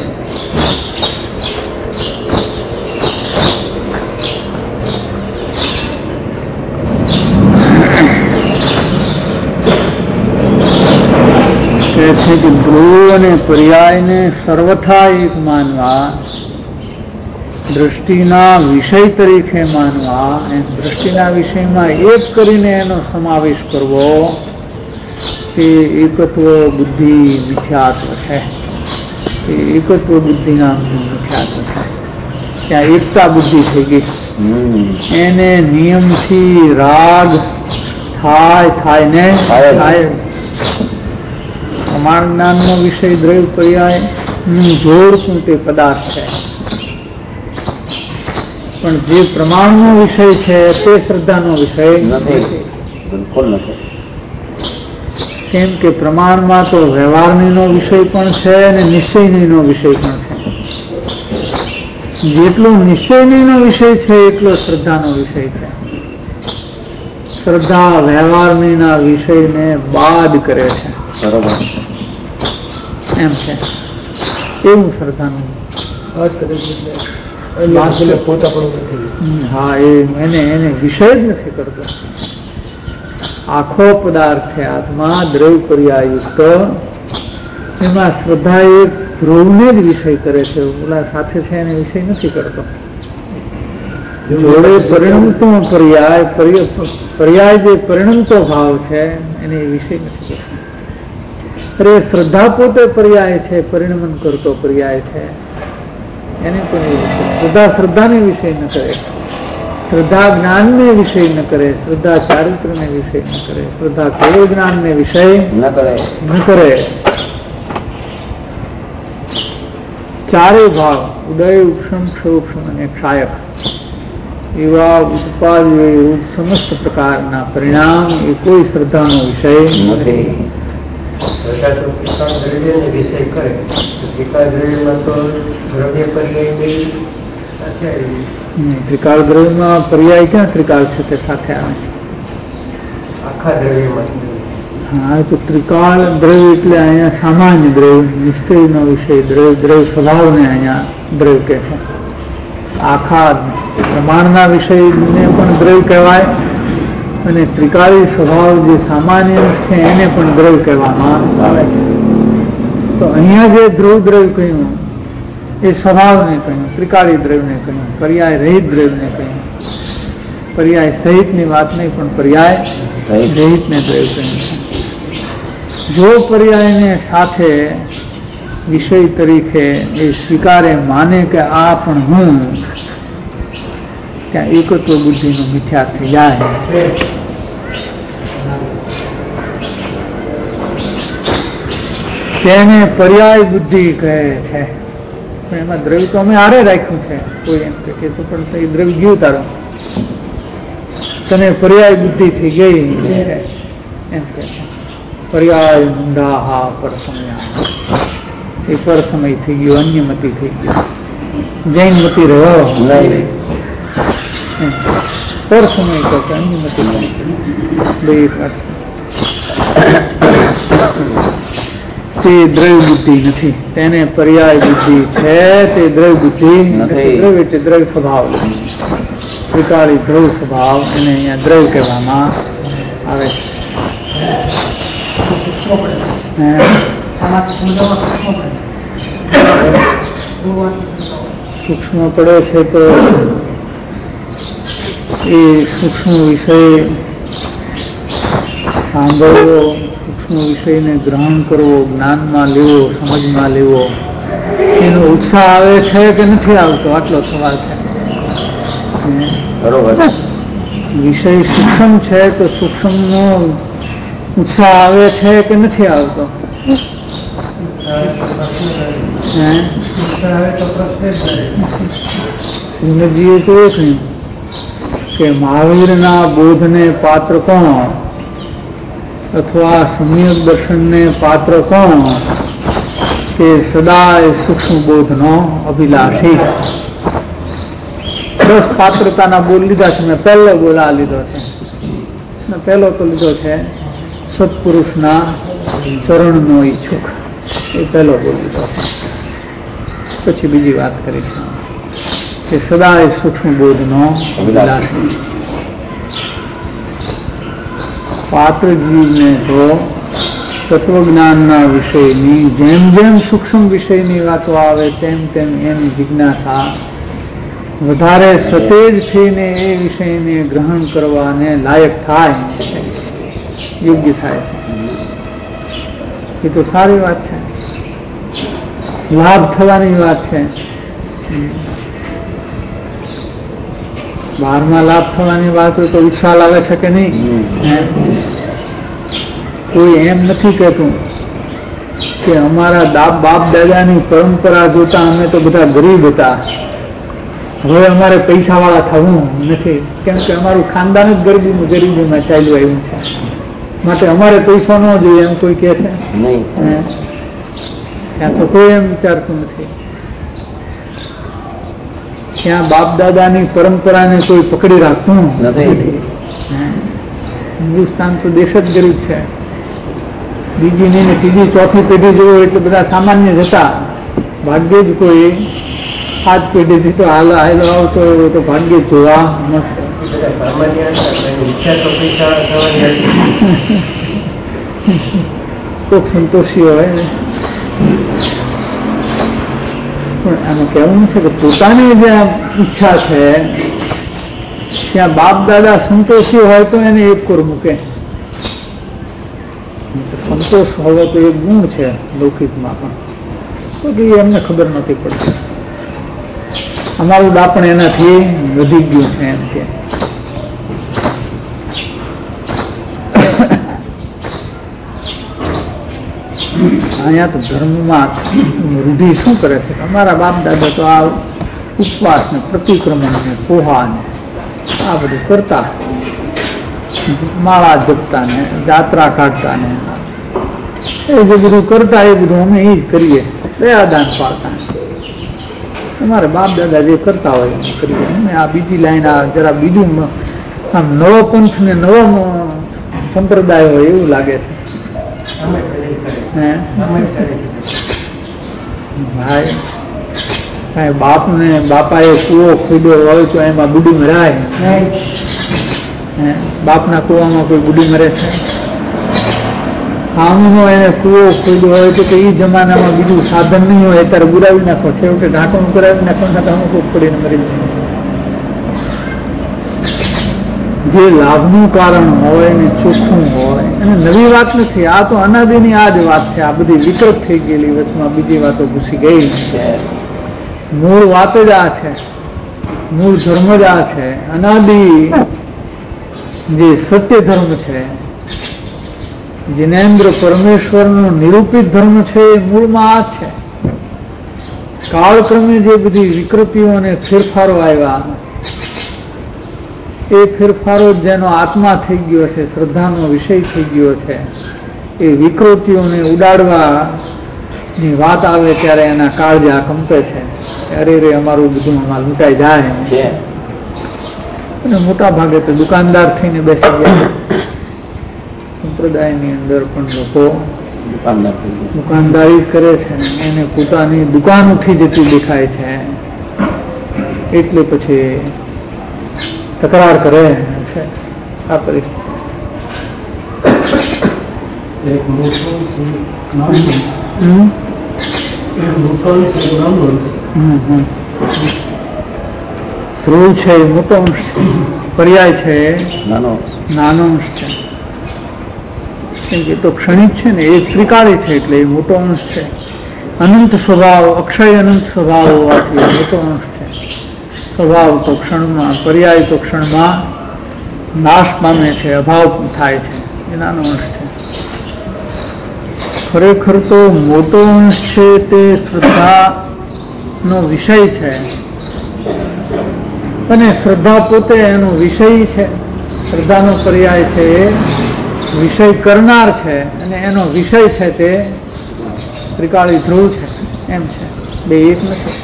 કે ધ્રુવ અને પર્યાયને સર્વથા એક માનવા, દ્રષ્ટિના વિષય તરીકે માનવા, દ્રષ્ટિના વિષયમાં એક કરીને એનો સમાવેશ કરવો, તે એકત્વ બુદ્ધિ મિથ્યાત્વ છે. એ એકત્વ બુદ્ધિના મિથ્યાત્વ છે. ત્યાં એકતા બુદ્ધિ થઈ ગઈ. એને નિયમથી રાગ થાય ને થાય. પ્રમાણ જ્ઞાનનો વિષય દ્રવ્ય પર્યાય નું જોડતું તે પદાર્થ છે. પણ જે પ્રમાણનો વિષય છે તે શ્રદ્ધાનો વિષય નથી, બિલકુલ નથી. કેમ કે પ્રમાણમાં તો વ્યવહારનો વિષય પણ છે અને નિશ્ચયનો વિષય પણ છે. જેટલો નિશ્ચયનો વિષય છે એટલો શ્રદ્ધાનો વિષય છે. શ્રદ્ધા વ્યવહારના વિષયને બાદ કરે છે. બરોબર એમ છે. એવું શ્રદ્ધાનું હા, એને વિષય જ નથી કરતો. આખો પદાર્થ છે આત્મા દ્રવ્ય પર્યાયુક્ત, એમાં શ્રદ્ધા એ ધ્રુવને જ વિષય કરે છે. ઓલા સાથે છે એને વિષય નથી કરતો. જોડે પરિણમતો પર્યાય જે પરિણમતો ભાવ છે એને વિષય નથી કરતો. અરે શ્રદ્ધા પોતે પર્યાય છે, પરિણમન કરતો પર્યાય છે. એને પણ શ્રદ્ધાને વિષય ન કરે, શ્રદ્ધા જ્ઞાનને વિષય ન કરે, શ્રદ્ધા ચારિત્રને વિષય ન કરે, શ્રદ્ધા કેવળ જ્ઞાનને વિષય ન કરે. ચારે ભાવ ઉદય, ઉપશમ, ક્ષોક્ષમ અને ક્ષાયક એવા ઉત્પાદ સમસ્ત પ્રકારના પરિણામ એ કોઈ શ્રદ્ધાનો વિષય નથી. ત્રિકાળ દ્રવ્યમાં પર્યાય ક્યાં ત્રિકાળ છે તે સાથે આવે આખા દ્રવ્યમાં. હા, તો ત્રિકાળ દ્રવ્ય એટલે અહીંયા સામાન્ય દ્રવ્ય, નિશ્ચયનો વિષય દ્રવ્ય સ્વભાવને અહીંયા દ્રવ્ય કહે છે. આખા પ્રમાણના વિષયને પણ દ્રવ્ય કહેવાય અને ત્રિકાળી સ્વભાવ જે સામાન્ય છે એને પણ દ્રવ્ય કહેવામાં આવે છે. તો અહીંયા જે દ્રવ્ય કહ્યું એ સ્વભાવને કહ્યું, ત્રિકાળી દ્રવ્યને કહ્યું, પર્યાય રહિત દ્રવ્યને કહ્યું. પર્યાય સહિતની વાત નહીં પણ પર્યાય રહિતને દ્રવ્ય કહ્યું. જો પર્યાયને સાથે વિષય તરીકે એ સ્વીકારે, માને કે આ પણ હું, ત્યાં એકત્વ બુદ્ધિનો મિથ્યા થઈ જાય. તેને પર્યાય બુદ્ધિ કહે છે. પણ એમાં દ્રવ્ય તો અમે હારે રાખ્યું છે. કોઈ એમ કે તો પણ એ દ્રવ્ય ગયું તારો, તને પર્યાય બુદ્ધિ થઈ ગઈ એમ કે પર્યાય ઊંડા હા પરસમય, એ પરસમય થઈ ગયો, અન્યમતી થઈ ગયો, જૈનમતી રહ્યો નહીં. પરસમય કરશે અન્યમતી બે તે દ્રવ્ય બુદ્ધિ નથી. તેને પર્યાય બુદ્ધિ છે, તે દ્રવ્ય બુદ્ધિ નથી. દ્રવ્ય એટલે દ્રવ્ય સ્વભાવ, ત્રિકાળી દ્રવ્ય સ્વભાવ, એને અહીંયા દ્રવ્ય કહેવામાં આવે છે. સૂક્ષ્મ પડે છે તો એ સૂક્ષ્મ વિષય સાંભળવો, સૂક્ષ્મ વિષયને ગ્રહણ કરવો, જ્ઞાનમાં લેવો, સમજમાં લેવો, એનો ઉત્સાહ આવે છે કે નથી આવતો? આટલો સવાલ છે. બરોબર. વિષય સૂક્ષ્મ છે તો સૂક્ષ્મનો ઉત્સાહ આવે છે કે નથી આવતો? શ્રીમદજીએ તો એ કહ્યું કે મહાવીરના બોધને પાત્ર કોણ, અથવા સમ્યક દર્શનને પાત્ર કોણ કે સદાય સૂક્ષ્મ બોધનો અભિલાષી. 10 પાત્રતાના બોલ લીધા છે. મેં પહેલો બોલ આ લીધો છે. પહેલો તો લીધો છે સત્પુરુષના ચરણનો ઈચ્છુક. એ પહેલો બોલ લીધો છે. પછી બીજી વાત કરી છે કે સદાય સૂક્ષ્મ બોધનો અભિલાષી. પાત્ર જીવને તો તત્વજ્ઞાનના વિષયની જેમ જેમ સૂક્ષ્મ વિષયની વાતો આવે તેમ તેમ એની જિજ્ઞાસા વધારે સતેજ થઈને એ વિષયને ગ્રહણ કરવાને લાયક થાય, યોગ્ય થાય છે. એ તો સારી વાત છે, લાભ થવાની વાત છે. 12માં લાભ થવાની વાત હોય તો ઉત્સાહ લાવે છે કે નહીં? કોઈ એમ નથી કહેતું કે અમારા બાપ દાદાની પરંપરા જોતા અમે તો બધા ગરીબ હતા, હવે અમારે પૈસા વાળા થવું નથી, કેમ કે અમારું ખાનદાન જ ગરીબીમાં ચાલ્યું આવ્યું છે, માટે અમારે પૈસો ન જોઈએ એમ કોઈ કહે છે? ત્યાં તો કોઈ એમ વિચારતું નથી. ત્યાં બાપ દાદાની પરંપરાને કોઈ પકડી રાખતું નથી. હિન્દુસ્તાન તો દેશ જ ગરીબ છે. બીજી ને ત્રીજી ચોથી પેઢી જોવો એટલે બધા સામાન્ય જ હતા. ભાગ્યે જ કોઈ 7 પેઢીથી તો હાલો આવતો હોય તો ભાગ્યે જ જોવા મળશે. કોક સંતોષી હોય. પણ આનું કહેવું છે કે પોતાની જે ઈચ્છા છે ત્યાં બાપ દાદા સંતોષી હોય તો એને એક કોર મૂકે. સંતોષ હોવો તો એક ગુણ છે લૌકિકમાં, પણ તો એમને ખબર નથી પડતી. અમારું દાપણ એનાથી વધી ગયું છે એમ કે. અહીંયા તો ધર્મમાં રૂઢિ શું કરે છે? અમારા બાપ દાદા તો આ ઉપવાસ ને પ્રતિક્રમણ ને પોહા ને આ બધું કરતા, માળા જપતા ને જાત્રા કાઢતા ને એ જે બધું કરતા એ બધું અમે એ જ કરીએ. દયાદાન પાડતા. અમારે બાપ દાદા જે કરતા હોય એ કરીએ. અમે આ બીજી લાઈન આ જરા બીજું આમ નવો પંથ ને નવો સંપ્રદાય હોય એવું લાગે છે. ભાઈ બાપાએ કૂવો ખોદ્યો હોય તો એમાં બુડી મરાય? બાપના કૂવામાં કોઈ બુડી મરે છે? આમનો એને કૂવો ખોદ્યો હોય તો એ જમાનામાં બીજું સાધન નહીં હોય, અત્યારે બુરાવી નાખો, છેવટે ઢાંકણું કરાવી નાખો, અમુક પડીને મરી જાય. જે લાભનું કારણ હોય ને ચોખ્ખું હોય, અને નવી વાત નથી. આ તો અનાદિની આ જ વાત છે. આ બધી વિકૃત થઈ ગયેલી વચમાં બીજી વાતો ઘૂસી ગઈ છે. મૂળ વાત જ આ છે, મૂળ ધર્મ જ આ છે. અનાદિ જે સત્ય ધર્મ છે, જિનેન્દ્ર પરમેશ્વરનો નિરૂપિત ધર્મ છે, એ મૂળમાં આ છે. કાળક્રમે જે બધી વિકૃતિઓ અને ફેરફારો આવ્યા, એ ફેરફારો જેનો આત્મા થઈ ગયો છે, શ્રદ્ધાનો વિષય થઈ ગયો છે, એ વિકૃતિઓને ઉડાડવાની વાત આવે ત્યારે એના કાળજા કંપે છે. અરે રે અમારું બધું આમાં લૂંટાઈ જાય. અને મોટા ભાગે તો દુકાનદાર થઈને બેસી ગયા. સંપ્રદાયની અંદર પણ લોકો દુકાનદારી કરે છે, એને પોતાની દુકાન ઉઠી જતી દેખાય છે, એટલે પછી તકરાર કરે છે. આ પરિસ્થિતિ ધ્રુવ છે એ મોટો અંશ છે, પર્યાય છે નાનો અંશ છે. કેમ કે તો ક્ષણિક છે ને, એ ત્રિકાળી છે એટલે એ મોટો અંશ છે. અનંત સ્વભાવ, અક્ષય અનંત સ્વભાવ હોવાથી મોટો અંશ છે. સ્વભાવ તો ક્ષણમાં, પર્યાય તો ક્ષણમાં નાશ પામે છે, અભાવ થાય છે, એ નાનો અંશ છે. ખરેખર તો મોટો અંશ છે તે શ્રદ્ધાનો વિષય છે, અને શ્રદ્ધા પોતે એનો વિષય છે. શ્રદ્ધાનો પર્યાય છે એ વિષય કરનાર છે, અને એનો વિષય છે તે ત્રિકાળી ધ્રુવ છે. એમ છે, બે એક નથી.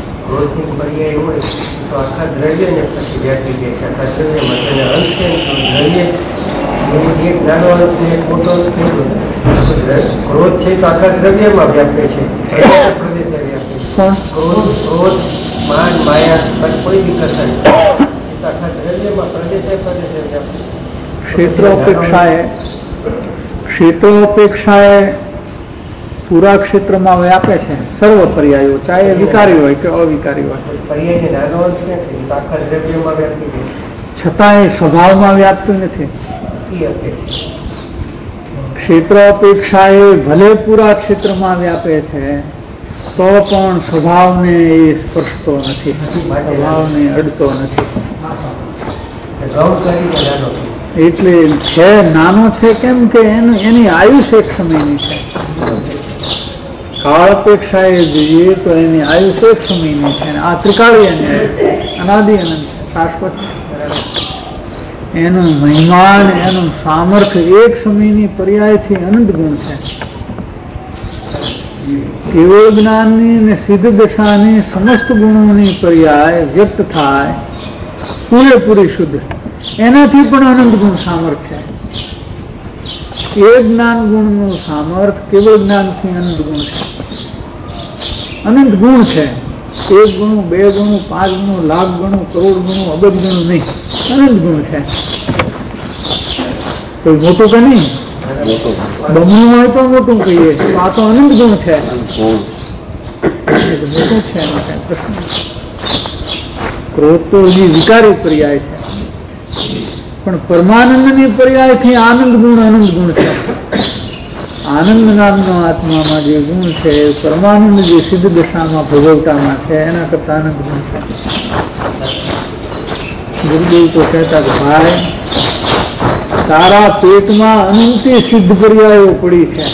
ક્રોધ છે તો આખા દ્રવ્યમાં વ્યાપે છે. માન માયા કોઈ બી કસર આખા દ્રવ્યમાં પ્રદેશે વ્યાપે. ક્ષેત્રોપેક્ષાએ પૂરા ક્ષેત્રમાં વ્યાપે છે સર્વ પર્યાયો, ચાહે વિકારી હોય કે અવિકારી હોય. પર્યાય નાનો અંશ નથી, આખા દ્રવ્યમાં વ્યાપી છે, છતાં એ સ્વભાવમાં વ્યાપતું નથી. ક્ષેત્ર અપેક્ષાએ ભલે પૂરા ક્ષેત્રમાં વ્યાપે છે તો પણ સ્વભાવને એ સ્પર્શતો નથી, સ્વભાવને અડતો નથી. એટલે છે નાનો છે કેમ કે એની આયુષ એક સમયની છે. કાળ અપેક્ષાએ જોઈએ તો એની આયુષ એક સમયની છે. આ ત્રિકાળી અને અનાદિ અનંત છે, શાશ્વત છે. એનું મહિમાન, એનું સામર્થ્ય એક સમયની પર્યાયથી અનંત ગુણ છે. કેવળ જ્ઞાનની અને સિદ્ધ દશાની સમસ્ત ગુણોની પર્યાય વ્યક્ત થાય પૂરેપૂરી શુદ્ધ, એનાથી પણ અનંત ગુણ સામર્થ્ય. એ જ્ઞાન ગુણનું સામર્થ્ય કેવળ જ્ઞાનથી અનંત ગુણ છે. અનંત ગુણ છે. એક ગણું, બે ગણું, 5 ગણું, લાખ ગણું, કરોડ ગણું, અબજ ગણું નહીં, અનંત ગુણ છે. કોઈ મોટું કે નહીં, બમણું હોય તો મોટું કહીએ, આ તો અનંત ગુણ છે, મોટું છે. એનો કઈ પ્રશ્ન. ક્રોધ તો એની વિકારી પર્યાય છે, પણ પરમાનંદની પર્યાયથી આનંદ ગુણ અનંત ગુણ છે. આનંદ નામનો આત્મામાં જે ગુણ છે, પરમાનંદ જે સિદ્ધ દશામાં ભોગવટામાં છે, એના કરતા આનંદ ગુણ છે. ગુરુદેવ તો કહેતા કે ભાઈ તારા પેટમાં અનંતી સિદ્ધ પર્યાયો પડી છે,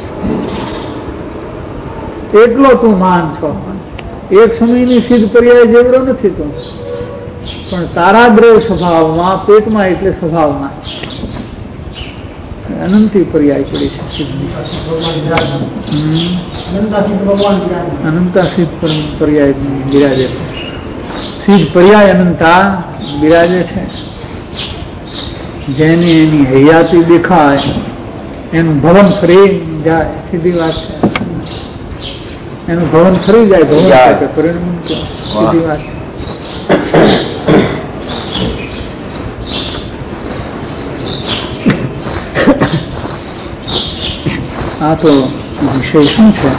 એટલો તું માન છો. એક સમયની સિદ્ધ પર્યાય જેવડો નથી તું, પણ તારા દ્રવ્ય સ્વભાવમાં, પેટમાં એટલે સ્વભાવમાં અનંતી પર્યાય પડી છે સિદ્ધની. અનંતા સિદ્ધ પર્યાય બિરાજે છે. સિદ્ધ પર્યાય અનંતા બિરાજે છે. જેને એની હયાતી દેખાય એનું ભવન ફરી જાય, સીધી વાત છે. એનું ભવન ફરી જાય, ભવન કે પરિણામ સીધી વાત છે. આ તો વિષય શું છે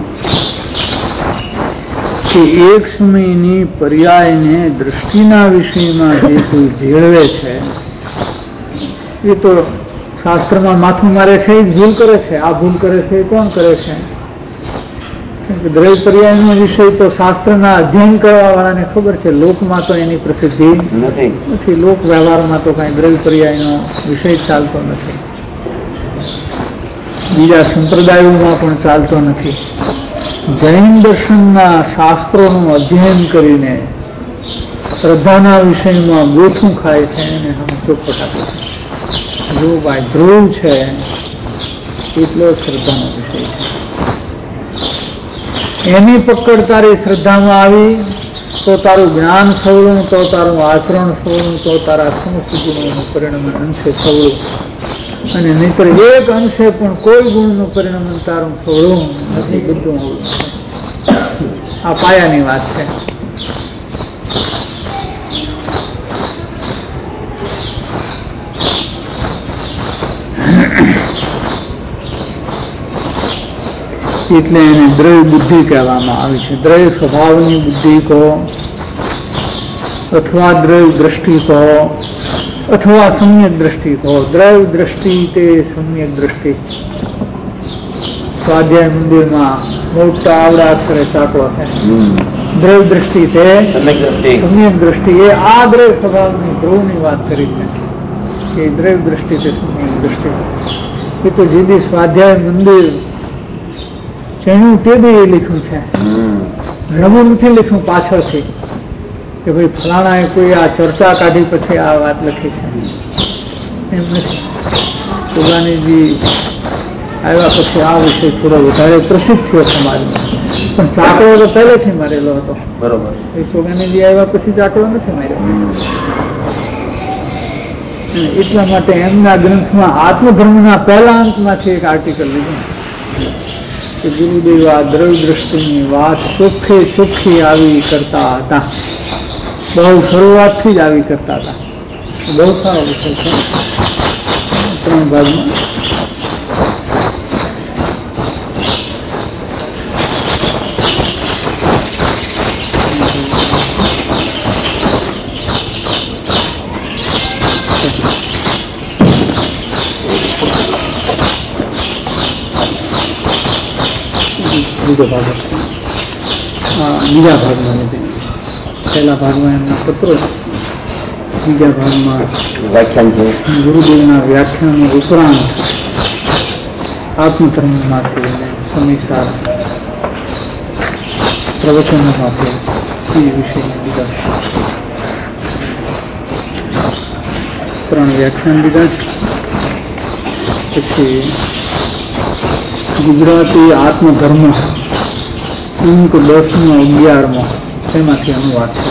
કે એક સમયની પર્યાયને દ્રષ્ટિના વિષયમાં જે કોઈ ભેળવે છે એ તો શાસ્ત્રમાં માથું મારે છે, એ ભૂલ કરે છે. આ ભૂલ કરે છે એ કોણ કરે છે? દ્રવ્ય પર્યાયનો વિષય તો શાસ્ત્રના અધ્યયન કરવા વાળાને ખબર છે. લોકમાં તો એની પ્રસિદ્ધિ નથી. લોક વ્યવહારમાં તો કઈ દ્રવ્ય પર્યાયનો વિષય ચાલતો નથી. બીજા સંપ્રદાયોમાં પણ ચાલતો નથી. જૈન દર્શનના શાસ્ત્રોનું અધ્યયન કરીને શ્રદ્ધાના વિષયમાં ગોથું ખાય છે, એને હમ ચોખ્ખટ આપે છે. જો ભાઈ ધ્રુવ છે એટલો શ્રદ્ધાનો વિષય છે. એની પકડ તારી શ્રદ્ધામાં આવી તો તારું જ્ઞાન સવળું, તો તારું આચરણ સવળું, તો તારા સમસ્ત ગુણોનું પરિણામ અંશે સવળું. અને નહીતર એક અંશે પણ કોઈ ગુણનું પરિણામ તારું સવળું નથી, બધું અવળું. આ પાયાની વાત છે. એટલે એને દ્રવ્ય બુદ્ધિ કહેવામાં આવી છે. દ્રવ્ય સ્વભાવની બુદ્ધિ કહો અથવા દ્રવ્ય દ્રષ્ટિ કહો અથવા સમ્યક દ્રષ્ટિ કહો. દ્રવ્ય દ્રષ્ટિ તે સમ્યક દ્રષ્ટિ. સ્વાધ્યાય મંદિરમાં મોટા આવડા અક્ષરે ચાકલો છે. દ્રવ્ય દ્રષ્ટિ તે સમ્યક દ્રષ્ટિ. એ આ દ્રવ્ય સ્વભાવની ધ્રુવની વાત કરી છે કે દ્રવ્ય દ્રષ્ટિ તે સમ્યક દ્રષ્ટિ. એ તો જેથી સ્વાધ્યાય મંદિર એનું તે બી લખ્યું છે. નવું નથી લખ્યું પાછળથી કે ભાઈ ફલાણાએ કોઈ આ ચર્ચા કાઢી પછી આ વાત લખી છે, એમ નથી. સુગાનીજી આવ્યા પછી આ વિષય થોડો વધારે પ્રસિદ્ધ થયો સમાજમાં, પણ ચાકડો તો પહેલેથી મારેલો હતો. બરોબર. એ સુગાનીજી આવ્યા પછી ચાકડો નથી માર્યો. એટલા માટે એમના ગ્રંથમાં આત્મધર્મના પહેલા અંતમાંથી એક આર્ટિકલ લીધું કે ગુરુદેવ આ દ્રવ્ય દ્રષ્ટિની વાત ચોખ્ખી આવી કરતા હતા. બહુ શરૂઆતથી જ આવી કરતા હતા. બહુ સારો વિષય છે. 3 ભાગમાં બીજા ભાગમાં નથી. પહેલા ભાગમાં એમના પત્રો, બીજા ભાગમાં વ્યાખ્યાન છે. ગુરુદેવના વ્યાખ્યાનો ઉપરાંત આત્મધર્મમાંથી સમયસાર પ્રવચનો આપે એ વિષયના બીજા 3 વ્યાખ્યાન લીધા. પછી ગુજરાતી આત્મધર્મ અંક 10-11 તેમાંથી અનુવાદ છે.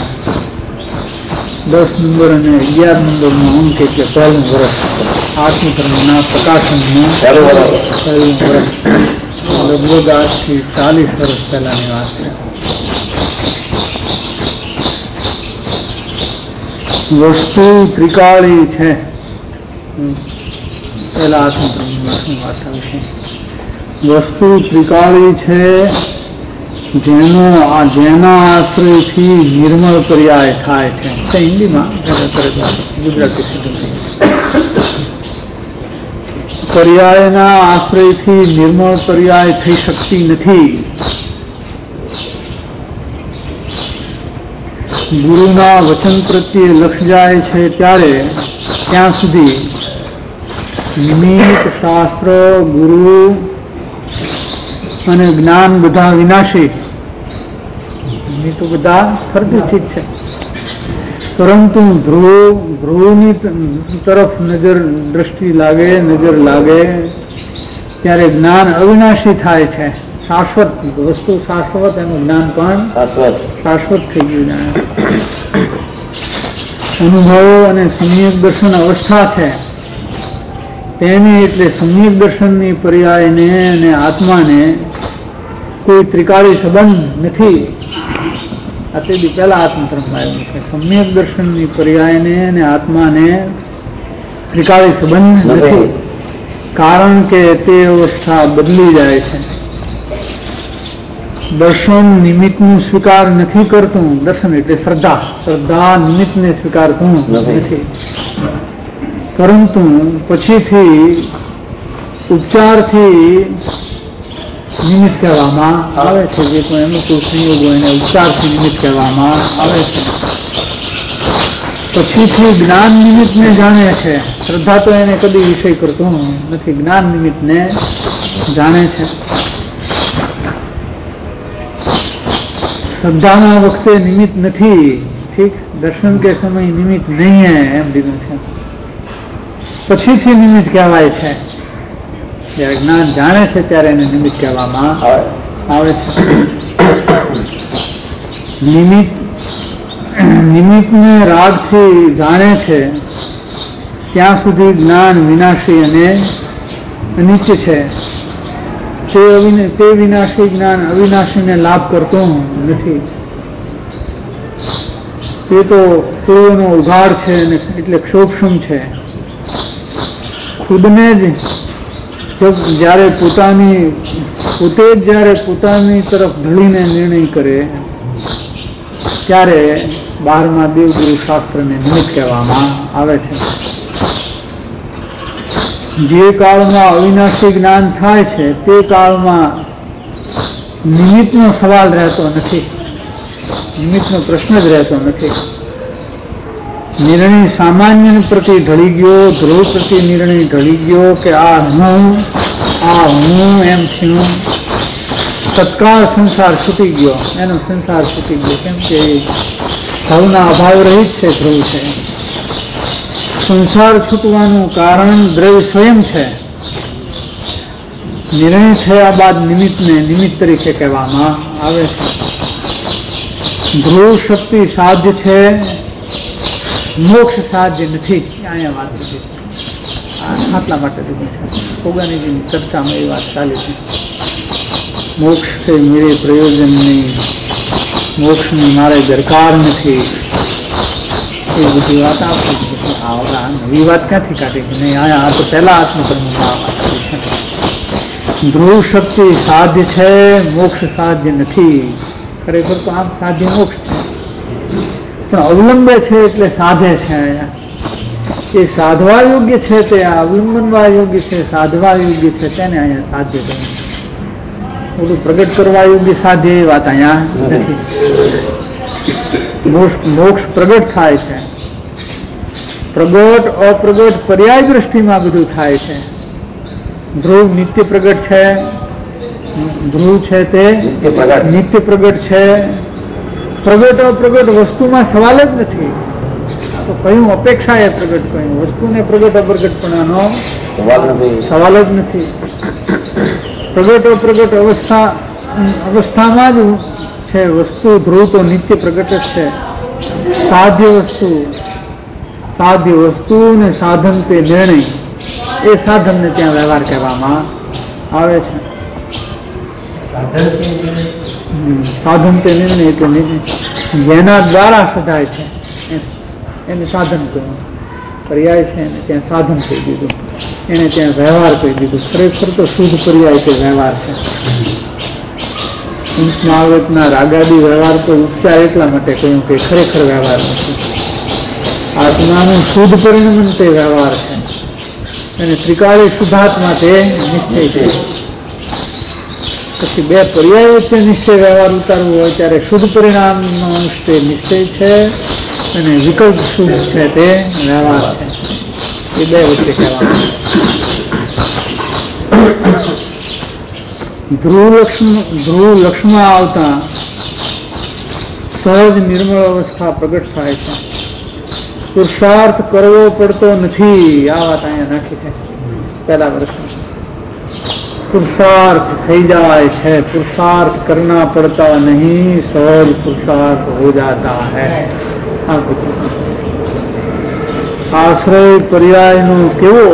10 નંબર અને 11 નંબરનો અંક એટલે પહેલું વર્ષ. આત્મધર્મના પ્રકાશનનું પહેલું વર્ષ લગભગ આજથી 40 વર્ષ પહેલાની વાત છે. વસ્તુ ત્રિકાળી છે. પહેલા આત્મધર્મમાં શું વાત આવી છે? વસ્તુ ત્રિકાળી છે જેના આશ્રયથી નિર્મળ પર્યાય થાય છે. હિન્દીમાં ગુજરાતી પર્યાયના આશ્રયથી નિર્મળ પર્યાય થઈ શકતી નથી. ગુરુના વચન પ્રત્યે લક્ષ જાય છે ત્યાં સુધી નિમિત્ત, શાસ્ત્ર, ગુરુ અને જ્ઞાન બધા વિનાશી. એ તો બધા ફરતી છે, પરંતુ ધ્રુવની તરફ નજર લાગે ત્યારે જ્ઞાન અવિનાશી થાય છે. શાશ્વત વસ્તુ શાશ્વત, એનું જ્ઞાન પણ શાશ્વત થઈ ગયું. અનુભવો અને સમ્યક દર્શન અવસ્થા છે તેની, એટલે સમ્યક દર્શનની પર્યાયને અને આત્માને કોઈ ત્રિકાળી સંબંધ નથી. આ તે પહેલા આત્મધર્મ આવ્યું છે. સમ્યક દર્શનની પર્યાયને અને આત્માને ત્રિકાળી સંબંધ નથી, કારણ કે તે અવસ્થા બદલી જાય છે. દર્શન નિમિત્તનું સ્વીકાર નથી કરતું. દર્શન એટલે શ્રદ્ધા નિમિત્તને સ્વીકારતું નથી, પરંતુ પછીથી ઉપચારથી નિમિત્ત કહેવામાં આવે છે. જે કોઈ અનુકૂળ સંયોગો એને ઉપચારથી નિમિત્ત કહેવામાં આવે છે. પછીથી જ્ઞાન નિમિત્તને જાણે છે. શ્રદ્ધા તો એને કદી વિષય કરતું નથી, જ્ઞાન નિમિત્તને જાણે છે. શ્રદ્ધાના વખતે નિમિત્ત નથી. ઠીક, દર્શન કે સમય નિમિત્ત નહીં હે એમ દીધું છે. પછીથી નિમિત્ત કહેવાય છે. જયારે જ્ઞાન જાણે છે ત્યારે એને નિમિત્ત કહેવામાં આવે છે. નિમિત્તને રાગથી જાણે છે ત્યાં સુધી જ્ઞાન વિનાશી અને અનિત્ય છે. તે વિનાશી જ્ઞાન અવિનાશીને લાભ કરતું નથી. તે તો પૂર્વનો ઉઘાડ છે એટલે ક્ષોભક્ષમ છે. ખુદને જ જયારે પોતાની પોતે જ જયારે પોતાની તરફ ઢળીને નિર્ણય કરે ત્યારે 12મા દેવગુરુ શાસ્ત્રને નિમિત્ત કહેવામાં આવે છે. જે કાળમાં અવિનાશી જ્ઞાન થાય છે તે કાળમાં નિમિત્તનો સવાલ રહેતો નથી, નિમિત્તનો પ્રશ્ન જ રહેતો નથી. નિર્ણય સામાન્ય પ્રતિ ઢળી ગયો, ધ્રુવ પ્રતિ નિર્ણય ઢળી ગયો કે આ હું એમ થયું, તત્કાળ સંસાર છૂટી ગયો, એનો સંસાર છૂટી ગયો. કેમ કે ભાવના અભાવ રહિત છે, ધ્રુવ છે. સંસાર છૂટવાનું કારણ દ્રવ્ય સ્વયં છે. નિર્ણય થયા બાદ નિમિત્તને નિમિત્ત તરીકે કહેવામાં આવે છે. ધ્રુવ શક્તિ સાધ્ય છે, મોક્ષ સાધ્ય નથી. અહીંયા વાત હતી, આટલા માટે લીધું છે. ભોગાનીજીની ચર્ચામાં એ વાત ચાલી છે. મોક્ષ છે મેરે પ્રયોજન નહીં, મોક્ષની મારે દરકાર નથી, એ બધી વાત આપી. નવી વાત ક્યાંથી કાઢી કે નહીં? આ તો પહેલા આત્મકર્મમાં વાત કરી છે. ધ્રુવ શક્તિ સાધ્ય છે, મોક્ષ સાધ્ય નથી. ખરેખર તો આમ સાધ્ય મોક્ષ છે, પણ અવલંબે છે એટલે સાધે છે. એ સાધવા યોગ્ય છે, તે અવલંબનવા યોગ્ય છે, સાધવા યોગ્ય છે, તેને અહીંયા સાધ્ય કહે. બધું પ્રગટ કરવા યોગ્ય સાધ્ય એ વાત અહીંયા નથી. મોક્ષ પ્રગટ થાય છે. પ્રગટ અપ્રગટ પર્યાય દ્રષ્ટિમાં બધું થાય છે. ધ્રુવ નિત્ય પ્રગટ છે, ધ્રુવ છે તે નિત્ય પ્રગટ છે. પ્રગટ અપ્રગટ વસ્તુમાં સવાલ જ નથી. તો કયું અપેક્ષા એ પ્રગટ, કયું વસ્તુને પ્રગટ અપ્રગટપણાનો સવાલ જ નથી. પ્રગટ અપ્રગટ અવસ્થામાં જ છે વસ્તુ. ધ્રુવ તો નિત્ય પ્રગટ જ છે. સાધ્ય વસ્તુ ને સાધન તે નિર્ણય, એ સાધનને ત્યાં વ્યવહાર કહેવામાં આવે છે. સાધન તે નિર્ણય એટલે જેના દ્વારા સદાય છે એને સાધન કહ્યું. પર્યાય છે એને ત્યાં સાધન કહી દીધું, એને ત્યાં વ્યવહાર કહી દીધું. ખરેખર તો શુદ્ધ પર્યાય કે વ્યવહાર છે. આવતના રાગાદી વ્યવહાર તો ઉપચાર એટલા માટે કહ્યું કે ખરેખર વ્યવહાર નથી. આત્માનું શુદ્ધ પરિણમન તે વ્યવહાર છે, અને ત્રિકાળી શુદ્ધાત્મા તે નિશ્ચય છે. પછી બે પર્યાય વચ્ચે નિશ્ચય વ્યવહાર ઉતારવો હોય ત્યારે શુદ્ધ પરિણામનો અંશ તે નિશ્ચય છે, અને વિકલ્પ શુદ્ધ છે તે વ્યવહાર છે. એ બે વચ્ચે કહેવાનું. ધ્રુવ લક્ષમાં આવતા સહજ નિર્મળ અવસ્થા પ્રગટ થાય છે. પુરુષાર્થ કરવો પડતો નથી. આ વાત અહીંયા નાખી છે પહેલા વર્ષમાં. पुरुषार्थ થઈ જાય છે, पुरुषार्थ करना पड़ता नहीं, सहज पुरुषार्थ हो जाता है. आश्रय पर्यायનો કેવો,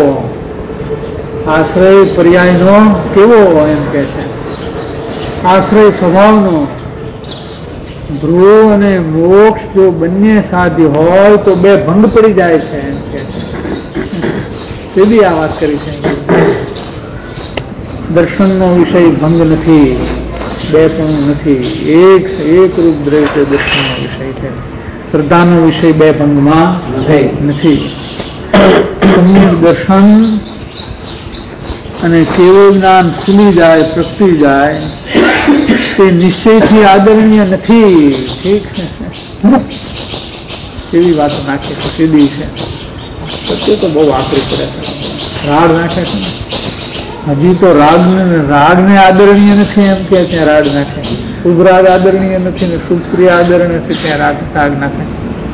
આશ્રય પર્યાયનો કેવો એમ કે છે. આશ્રય સ્વભાવનો. ધ્રુવ અને મોક્ષ જો બંને સાધ્ય હોય તો બે ભંગ પડી જાય છે એમ કે છે. તે બી આ વાત કરી છે. દર્શનનો વિષય ભંગ નથી, બે પણ નથી. એક રૂપ દ્રવ્ય દર્શનનો વિષય છે. શ્રદ્ધાનો વિષય બે ભંગમાં નથી. દર્શન અને કેવું જ્ઞાન ખુલી જાય, પ્રગટી જાય, તે નિશ્ચયથી આદરણીય નથી. ઠીક છે, એવી વાત નાખે છે. સીધી છે. સત્ય તો બહુ આકરી પડે છે. રાડ નાખે છે. હજી તો રાગને આદરણીય નથી એમ કે ત્યાં રાગ નાખે. શુભ રાગ આદરણીય નથી ને શુભ ક્રિયા આદરણીય નથી ત્યાં રાગ નાખે.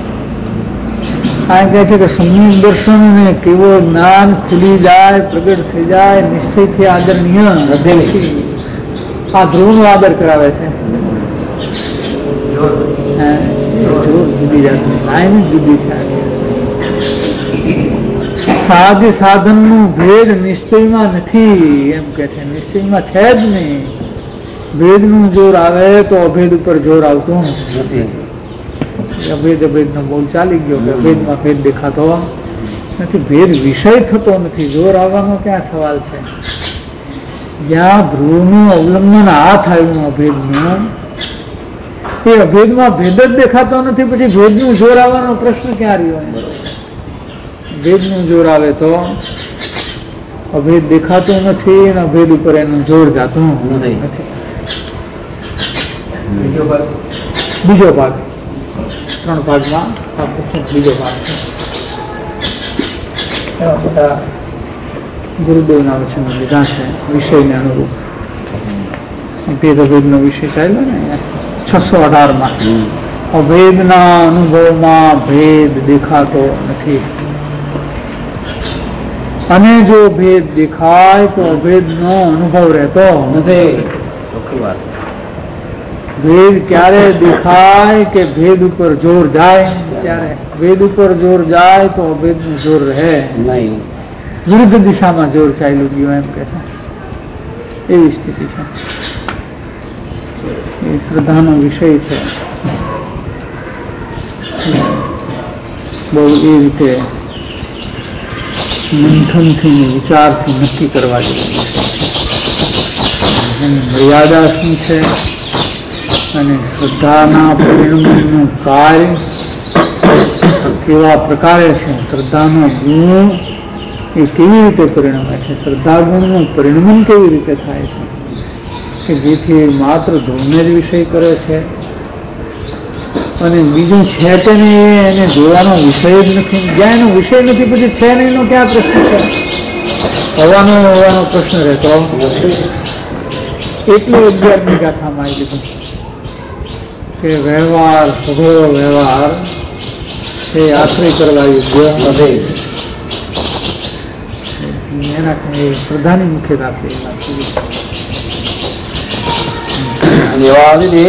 આ કહે છે કે સંયમ દર્શન ને કેવો જ્ઞાન ખુલી જાય, પ્રગટ થઈ જાય, નિશ્ચયથી આદરણીય હૃદયથી. આ ધ્રુવનો આદર કરાવે છે. જુદી જાતની જુદી છે. સાધ્ય સાધનનું ભેદ નિશ્ચયમાં નથી એમ કે છે. નિશ્ચયમાં છે જ નહીં. ભેદનું જોર આવે તો અભેદ ઉપર જોર આવતું નથી. અભેદનો બોલ ચાલી ગયો કે અભેદમાં ભેદ દેખાતો નથી. ભેદ વિષય થતો નથી. જોર આવવાનો ક્યાં સવાલ છે? જ્યાં ધ્રુવનું અવલંબન આ થયું અભેદનું, એ અભેદમાં ભેદ જ દેખાતો નથી, પછી ભેદનું જોર આવવાનો પ્રશ્ન ક્યાં રહ્યો? ભેદનું જોર આવે તો અભેદ દેખાતું નથી અને અભેદ ઉપર એનું જોર જાતું નથી. બીજો ભાગ 3 ભાગમાં બીજો ભાગ છે. એવા બધા ગુરુદેવના વચનો લીધા છે વિષયને અનુરૂપ. ભેદ અભેદનો વિષય ચાલ્યો ને 618માં. અભેદના અનુભવમાં ભેદ દેખાતો નથી, અને જો ભેદ દેખાય તો અભેદનો અનુભવ રહેતો નથી. ભેદ ક્યારે દેખાય કે ભેદ ઉપર જોર જાય, ત્યારે ભેદ ઉપર જોર જાય તો અભેદનું જોર રહે નહીં, વિરુદ્ધ દિશામાં જોર ચાલ્યું ગયું એમ કે એવી સ્થિતિ છે. એ શ્રદ્ધાનો વિષય છે. બહુ એ રીતે મંથનથી વિચારથી નક્કી કરવા જેવું એની મર્યાદા શું છે અને શ્રદ્ધાના પરિણમનું કાર્ય કેવા પ્રકારે છે, શ્રદ્ધાનો ગુણ એ કેવી રીતે પરિણમે છે, શ્રદ્ધા ગુણનું પરિણમન કેવી રીતે થાય છે કે જેથી માત્ર ધૂળને જ વિષય કરે છે અને બીજું છે કે નહીં એને જોવાનો વિષય જ નથી. જ્યાં એનો વિષય નથી પછી છે નહીં એનો ક્યાં પ્રશ્ન છે? હોવાનો પ્રશ્ન રહેતો એટલું 11મી ગાથામાં આવી લીધું કે વ્યવહાર સઘળો વ્યવહાર એ આશ્રય કરવા યોગ્ય નથી. એના શ્રદ્ધાની મુખ્ય રાખી